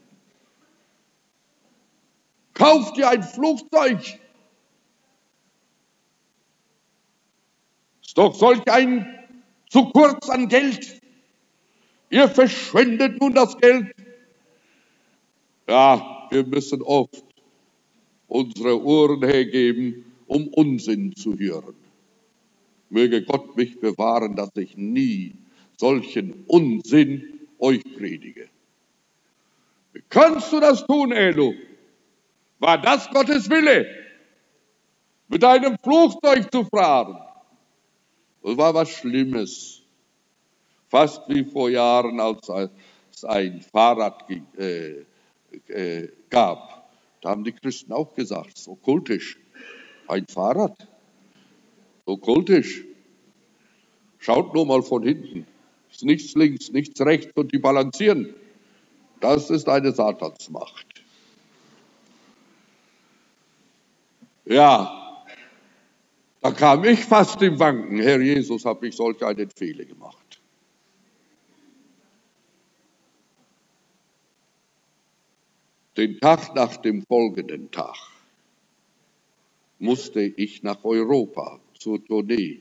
Speaker 1: Kauft ihr ein Flugzeug? Ist doch solch ein zu kurz an Geld. Ihr verschwendet nun das Geld. Ja, wir müssen oft unsere Ohren hergeben, um Unsinn zu hören. Möge Gott mich bewahren, dass ich nie solchen Unsinn euch predige. Wie kannst du das tun, Elo? War das Gottes Wille, mit einem Flugzeug zu fahren? Das war was Schlimmes. Fast wie vor Jahren, als es ein Fahrrad äh, äh, gab. Da haben die Christen auch gesagt, so kultisch, ein Fahrrad, so kultisch. Schaut nur mal von hinten. Ist nichts links, nichts rechts und die balancieren. Das ist eine Satansmacht. Ja, da kam ich fast im Wanken. Herr Jesus, habe ich solch einen Fehler gemacht. Den Tag nach dem folgenden Tag musste ich nach Europa zur Tournee.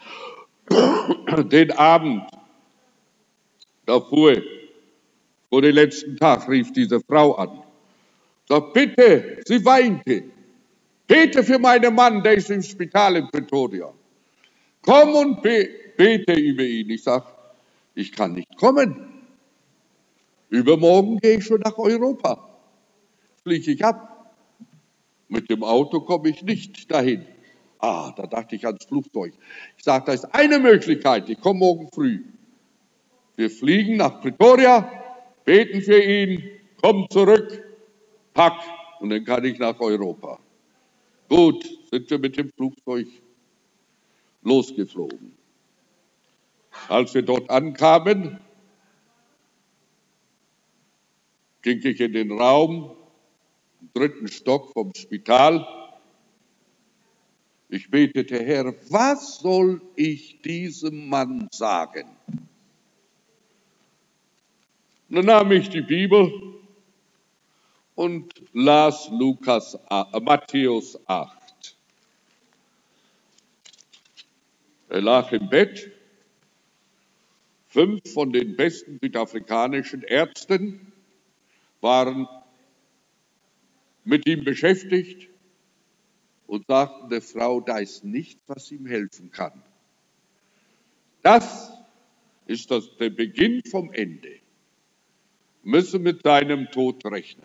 Speaker 1: Den Abend davor, vor dem letzten Tag, rief diese Frau an. Sagt, bitte, sie weinte. Bete für meinen Mann, der ist im Spital in Pretoria. Komm und be bete über ihn. Ich sage, ich kann nicht kommen. Übermorgen gehe ich schon nach Europa. Fliege ich ab. Mit dem Auto komme ich nicht dahin. Ah, da dachte ich ans Flugzeug. Ich sage, da ist eine Möglichkeit, ich komme morgen früh. Wir fliegen nach Pretoria, beten für ihn, kommen zurück, pack, und dann kann ich nach Europa. Gut, sind wir mit dem Flugzeug losgeflogen. Als wir dort ankamen, ging ich in den Raum, im dritten Stock vom Spital. Ich betete, Herr, was soll ich diesem Mann sagen? Und dann nahm ich die Bibel und las Lukas, äh, Matthäus acht. Er lag im Bett. Fünf von den besten südafrikanischen Ärzten waren mit ihm beschäftigt und sagten der Frau, da ist nichts, was ihm helfen kann. Das ist das, der Beginn vom Ende. Müsse mit seinem Tod rechnen.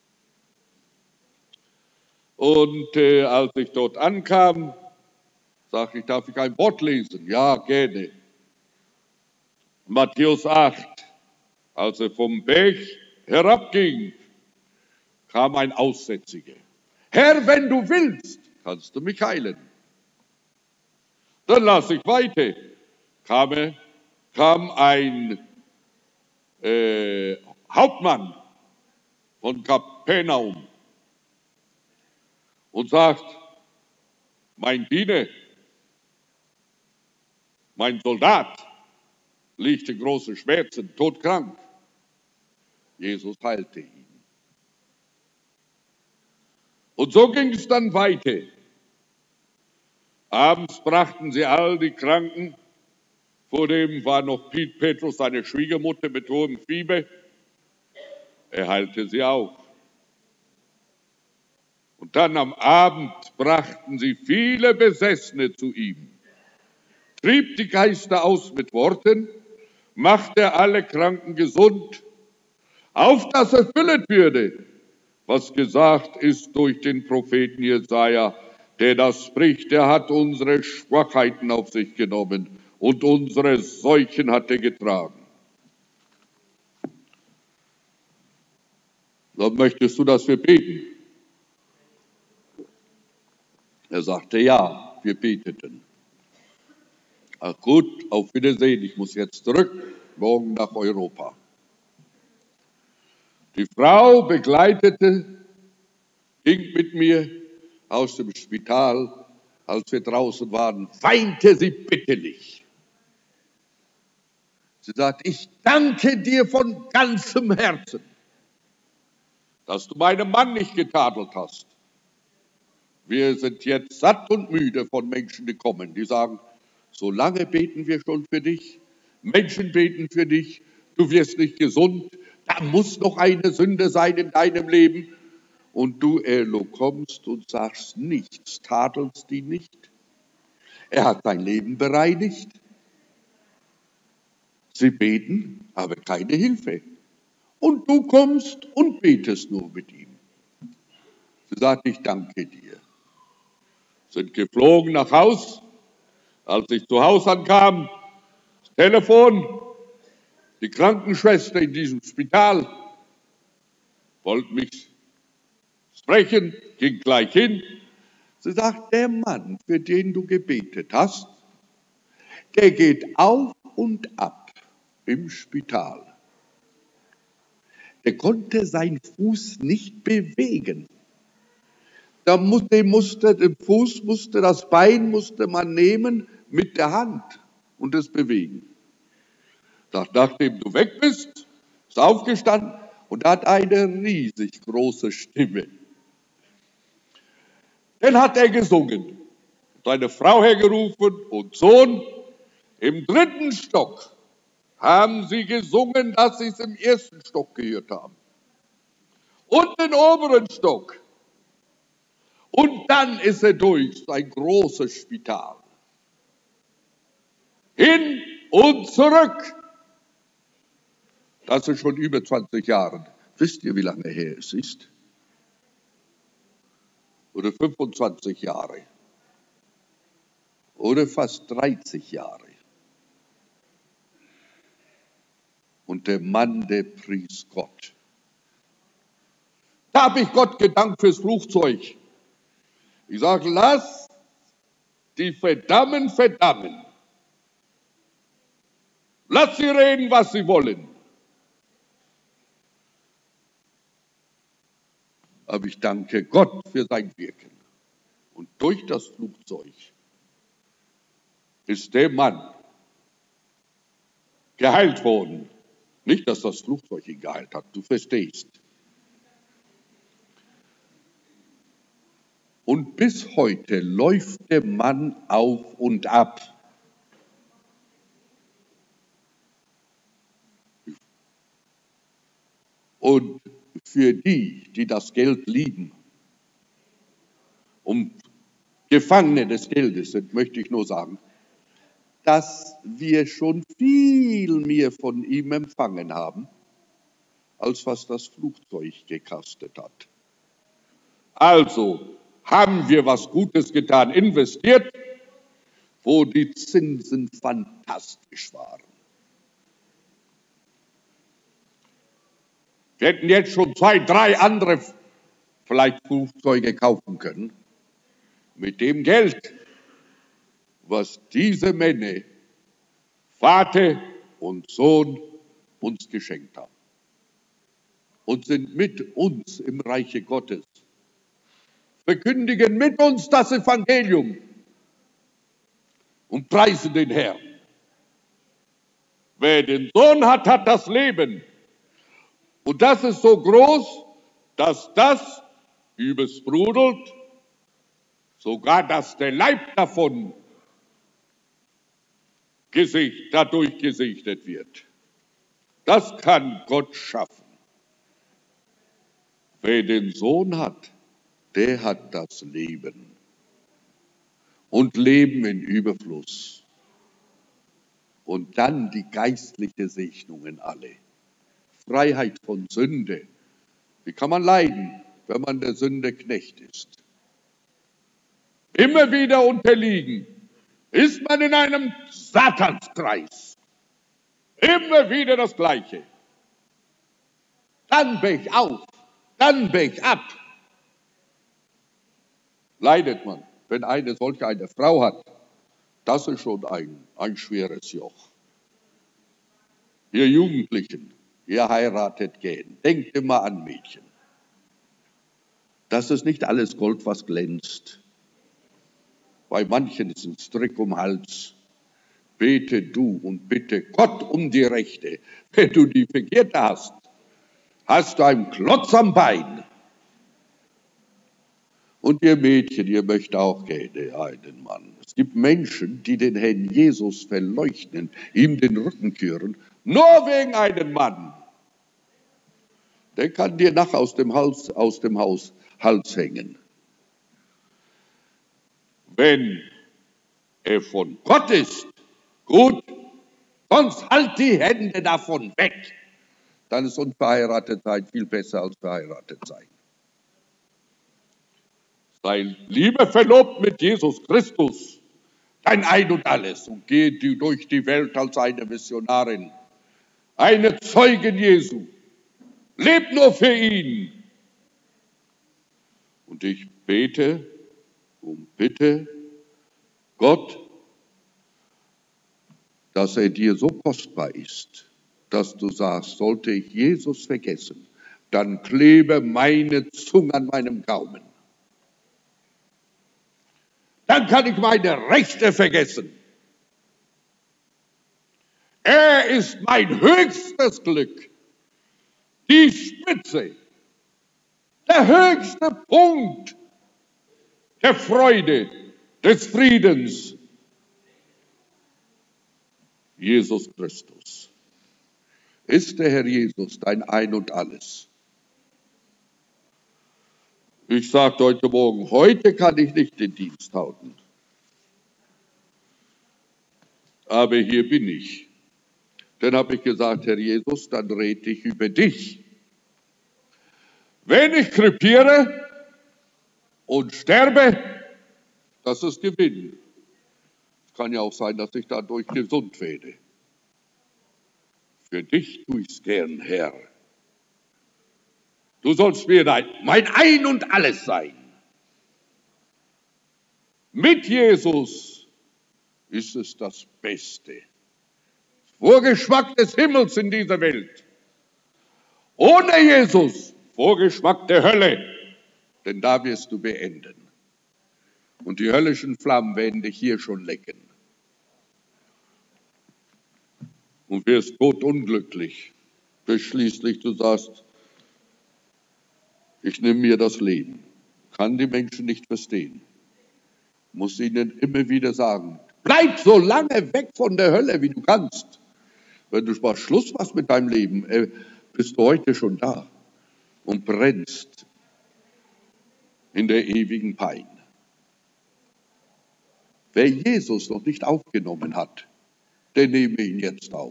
Speaker 1: Und äh, als ich dort ankam, sagte ich, darf ich ein Wort lesen? Ja, gerne. Matthäus acht, als er vom Berg herabging, kam ein Aussätziger. Herr, wenn du willst, kannst du mich heilen. Dann las ich weiter. Kam, kam ein äh, Hauptmann von Kapernaum und sagt, mein Diener, mein Soldat liegt in großen Schmerzen, todkrank. Jesus heilte ihn. Und so ging es dann weiter. Abends brachten sie all die Kranken. Vor dem war noch Piet Petrus, seine Schwiegermutter, mit hohem Fieber. Er heilte sie auch. Und dann am Abend brachten sie viele Besessene zu ihm. Trieb die Geister aus mit Worten, machte alle Kranken gesund, auf dass erfüllet würde, was gesagt ist durch den Propheten Jesaja, der das spricht, der hat unsere Schwachheiten auf sich genommen und unsere Seuchen hat er getragen. Dann möchtest du, dass wir beten? Er sagte, ja, wir beteten. Ach gut, auf Wiedersehen, ich muss jetzt zurück, morgen nach Europa. Die Frau begleitete, ging mit mir aus dem Spital. Als wir draußen waren, weinte sie bitterlich. Sie sagt, ich danke dir von ganzem Herzen, dass du meinen Mann nicht getadelt hast. Wir sind jetzt satt und müde von Menschen, die kommen, die sagen, So lange beten wir schon für dich. Menschen beten für dich. Du wirst nicht gesund. Da muss noch eine Sünde sein in deinem Leben. Und du, Elo, kommst und sagst nichts, tadelst ihn nicht. Er hat dein Leben bereinigt. Sie beten, aber keine Hilfe. Und du kommst und betest nur mit ihm. Sie sagt, ich danke dir. Sind geflogen nach Haus. Als ich zu Hause ankam, das Telefon, die Krankenschwester in diesem Spital, wollte mich sprechen, ging gleich hin. Sie sagt, der Mann, für den du gebetet hast, der geht auf und ab im Spital. Der konnte seinen Fuß nicht bewegen. Da musste, musste, den Fuß musste, das Bein musste man nehmen mit der Hand und es bewegen. Sagt, nachdem du weg bist, ist aufgestanden und hat eine riesig große Stimme. Dann hat er gesungen, seine Frau hergerufen und Sohn. Im dritten Stock haben sie gesungen, dass sie es im ersten Stock gehört haben. Und den oberen Stock. Und dann ist er durch sein großes Spital. Hin und zurück. Das ist schon über zwanzig Jahre. Wisst ihr, wie lange her es ist? Oder fünfundzwanzig Jahre. Oder fast dreißig Jahre. Und der Mann, der pries Gott. Da habe ich Gott gedankt fürs Flugzeug. Ich sage, lass die verdammen, verdammen. Lass sie reden, was sie wollen. Aber ich danke Gott für sein Wirken. Und durch das Flugzeug ist der Mann geheilt worden. Nicht, dass das Flugzeug ihn geheilt hat, du verstehst. Und bis heute läuft der Mann auf und ab. Und für die, die das Geld lieben, und Gefangene des Geldes sind, möchte ich nur sagen, dass wir schon viel mehr von ihm empfangen haben, als was das Flugzeug gekostet hat. Also haben wir was Gutes getan, investiert, wo die Zinsen fantastisch waren. Wir hätten jetzt schon zwei, drei andere vielleicht Flugzeuge kaufen können. Mit dem Geld, was diese Männer, Vater und Sohn, uns geschenkt haben. Und sind mit uns im Reiche Gottes. Verkündigen mit uns das Evangelium und preisen den Herrn. Wer den Sohn hat, hat das Leben. Und das ist so groß, dass das übersprudelt, sogar dass der Leib davon gesicht, dadurch gesichtet wird. Das kann Gott schaffen. Wer den Sohn hat, der hat das Leben. Und Leben in Überfluss. Und dann die geistliche Segnungen alle. Freiheit von Sünde. Wie kann man leiden, wenn man der Sünde Knecht ist? Immer wieder unterliegen. Ist man in einem Satanskreis. Immer wieder das Gleiche. Dann brech auf, dann brech ab. Leidet man, wenn eine solche eine Frau hat. Das ist schon ein, ein schweres Joch. Ihr Jugendlichen, ihr heiratet gehen. Denkt immer an Mädchen. Das ist nicht alles Gold, was glänzt. Bei manchen ist ein Strick um den Hals. Bete du und bitte Gott um die Rechte. Wenn du die Verkehrte hast, hast du einen Klotz am Bein. Und ihr Mädchen, ihr möchtet auch gerne einen Mann. Es Es gibt Menschen, die den Herrn Jesus verleugnen, ihm den Rücken kehren, nur wegen einem Mann. Der kann dir nach aus dem Hals, aus dem Haus, Hals hängen. Wenn er von Gott ist, gut, sonst halt die Hände davon weg. Dann ist unverheiratet sein viel besser als verheiratet sein. Sei lieber verlobt mit Jesus Christus, dein Ein und Alles, und geh durch die Welt als eine Missionarin, eine Zeugin Jesu. Leb nur für ihn. Und ich bete und bitte Gott, dass er dir so kostbar ist, dass du sagst, sollte ich Jesus vergessen, dann klebe meine Zunge an meinem Gaumen. Dann kann ich meine Rechte vergessen. Er ist mein höchstes Glück, die Spitze, der höchste Punkt der Freude, des Friedens. Jesus Christus. Ist der Herr Jesus dein Ein und Alles? Ich sagte heute Morgen, heute kann ich nicht den Dienst halten. Aber hier bin ich. Dann habe ich gesagt, Herr Jesus, dann rede ich über dich. Wenn ich krepiere und sterbe, das ist Gewinn. Es kann ja auch sein, dass ich dadurch gesund werde. Für dich tue ich es gern, Herr. Du sollst mir dein, mein Ein und Alles sein. Mit Jesus ist es das Beste. Vorgeschmack des Himmels in dieser Welt. Ohne Jesus Vorgeschmack der Hölle, denn da wirst du beenden. Und die höllischen Flammen werden dich hier schon lecken. Und wirst totunglücklich, bis schließlich du sagst, ich nehme mir das Leben. Kann die Menschen nicht verstehen. Muss ihnen immer wieder sagen, bleib so lange weg von der Hölle, wie du kannst. Wenn du mal Schluss machst mit deinem Leben, bist du heute schon da und brennst in der ewigen Pein. Wer Jesus noch nicht aufgenommen hat, der nehme ihn jetzt auf.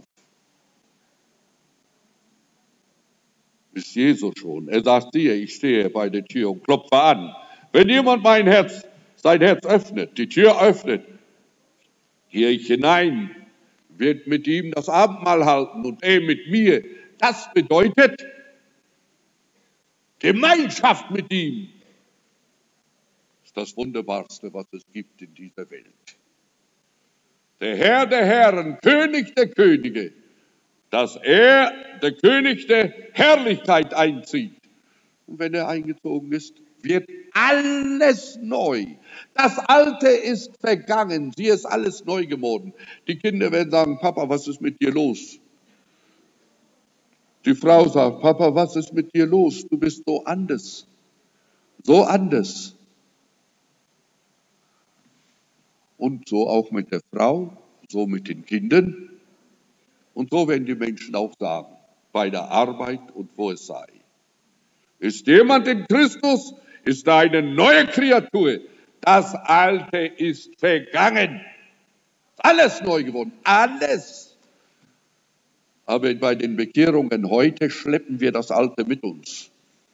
Speaker 1: Ist Jesus schon. Er sagt dir, ich stehe bei der Tür und klopfe an. Wenn jemand mein Herz, sein Herz öffnet, die Tür öffnet, gehe ich hinein, wird mit ihm das Abendmahl halten und er mit mir. Das bedeutet Gemeinschaft mit ihm. Das ist das Wunderbarste, was es gibt in dieser Welt. Der Herr der Herren, König der Könige, dass er, der König der Herrlichkeit, einzieht. Und wenn er eingezogen ist, wird alles neu. Das Alte ist vergangen, sie ist alles neu geworden. Die Kinder werden sagen, Papa, was ist mit dir los? Die Frau sagt, Papa, was ist mit dir los? Du bist so anders, so anders. Und so auch mit der Frau, so mit den Kindern. Und so werden die Menschen auch sagen, bei der Arbeit und wo es sei. Ist jemand in Christus, ist er eine neue Kreatur. Das Alte ist vergangen. Alles neu geworden, alles. Aber bei den Bekehrungen heute schleppen wir das Alte mit uns.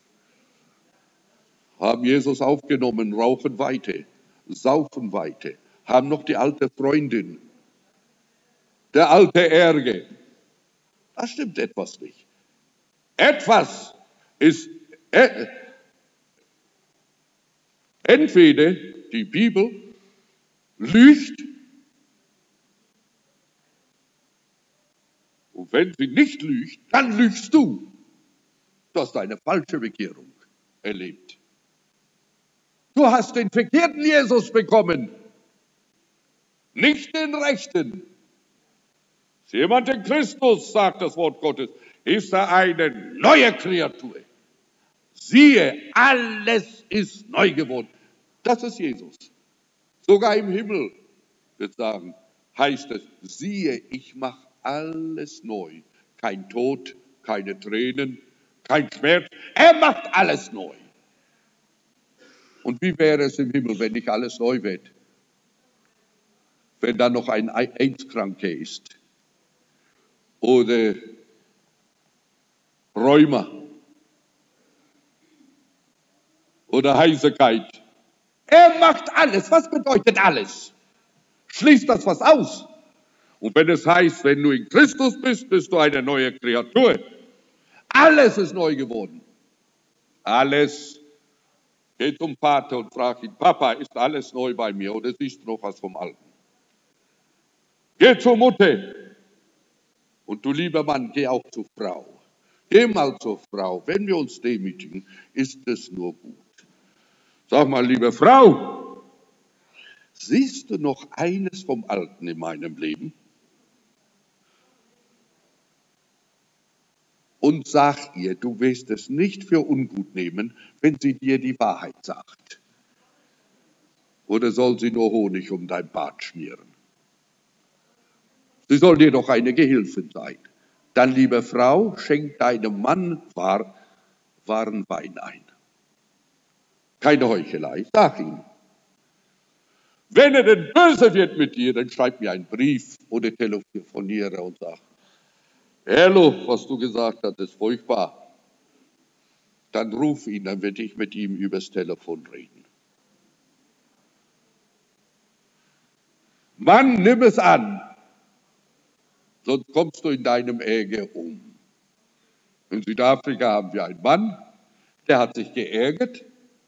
Speaker 1: Haben Jesus aufgenommen, rauchen weiter, saufen weiter, haben noch die alte Freundin, der alte Ärger. Da stimmt etwas nicht. Etwas ist, äh, entweder die Bibel lügt, und wenn sie nicht lügt, dann lügst du. Du hast eine falsche Bekehrung erlebt. Du hast den verkehrten Jesus bekommen, nicht den rechten. Ist jemand in Christus, sagt das Wort Gottes, ist er eine neue Kreatur. Siehe, alles ist neu geworden. Das ist Jesus. Sogar im Himmel wird sagen, heißt es, siehe, ich mache alles neu. Kein Tod, keine Tränen, kein Schmerz. Er macht alles neu. Und wie wäre es im Himmel, wenn nicht alles neu wird? Wenn da noch ein AIDS-Kranker ist oder Rheuma oder Heiserkeit. Er macht alles. Was bedeutet alles? Schließt das was aus? Und wenn es heißt, wenn du in Christus bist, bist du eine neue Kreatur. Alles ist neu geworden. Alles. Geh zum Vater und frag ihn, Papa, ist alles neu bei mir oder siehst du noch was vom Alten? Geh zur Mutter. Und du lieber Mann, geh auch zur Frau. Geh mal zur Frau. Wenn wir uns demütigen, ist es nur gut. Sag mal, liebe Frau, siehst du noch eines vom Alten in meinem Leben? Und sag ihr, du wirst es nicht für ungut nehmen, wenn sie dir die Wahrheit sagt. Oder soll sie nur Honig um dein Bart schmieren? Sie soll dir doch eine Gehilfin sein. Dann, liebe Frau, schenk deinem Mann wahr, wahren Wein ein. Keine Heuchelei, sag ihm. Wenn er denn böse wird mit dir, dann schreib mir einen Brief oder telefoniere und sag, Herrlo, was du gesagt hast, ist furchtbar. Dann ruf ihn, dann werde ich mit ihm übers Telefon reden. Mann, nimm es an, sonst kommst du in deinem Ärger um. In Südafrika haben wir einen Mann, der hat sich geärgert,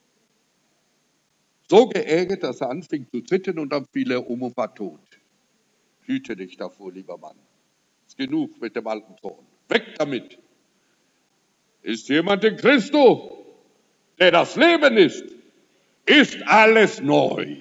Speaker 1: so geärgert, dass er anfing zu zittern und dann fiel er um und war tot. Hüte dich davor, lieber Mann. Ist genug mit dem alten Ton. Weg damit. Ist jemand in Christus, der das Leben ist, ist alles neu.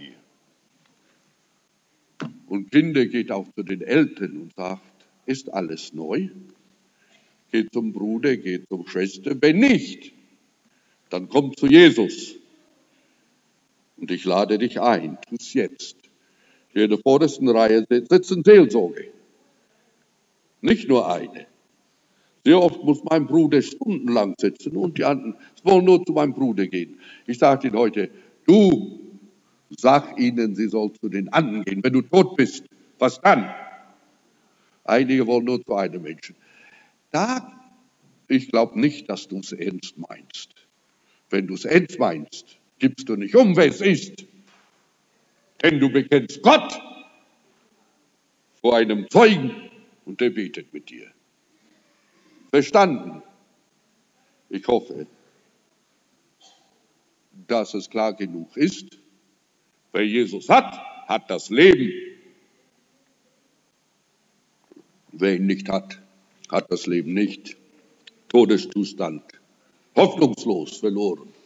Speaker 1: Und Kinder, geht auch zu den Eltern und sagt, ist alles neu? Geht zum Bruder, geht zur Schwester. Wenn nicht, dann komm zu Jesus. Und ich lade dich ein, tu es jetzt. Hier in der vordersten Reihe sitzen Seelsorge. Nicht nur eine. Sehr oft muss mein Bruder stundenlang sitzen und die anderen wollen nur zu meinem Bruder gehen. Ich sage Ihnen heute, du, sag ihnen, sie soll zu den anderen gehen. Wenn du tot bist, was dann? Einige wollen nur zu einem Menschen. Da, ich glaube nicht, dass du es ernst meinst. Wenn du es ernst meinst, gibst du nicht um, wer es ist. Denn du bekennst Gott vor einem Zeugen und der betet mit dir. Verstanden? Ich hoffe, dass es klar genug ist. Wer Jesus hat, hat das Leben. Wer ihn nicht hat, hat das Leben nicht. Todeszustand. Hoffnungslos verloren.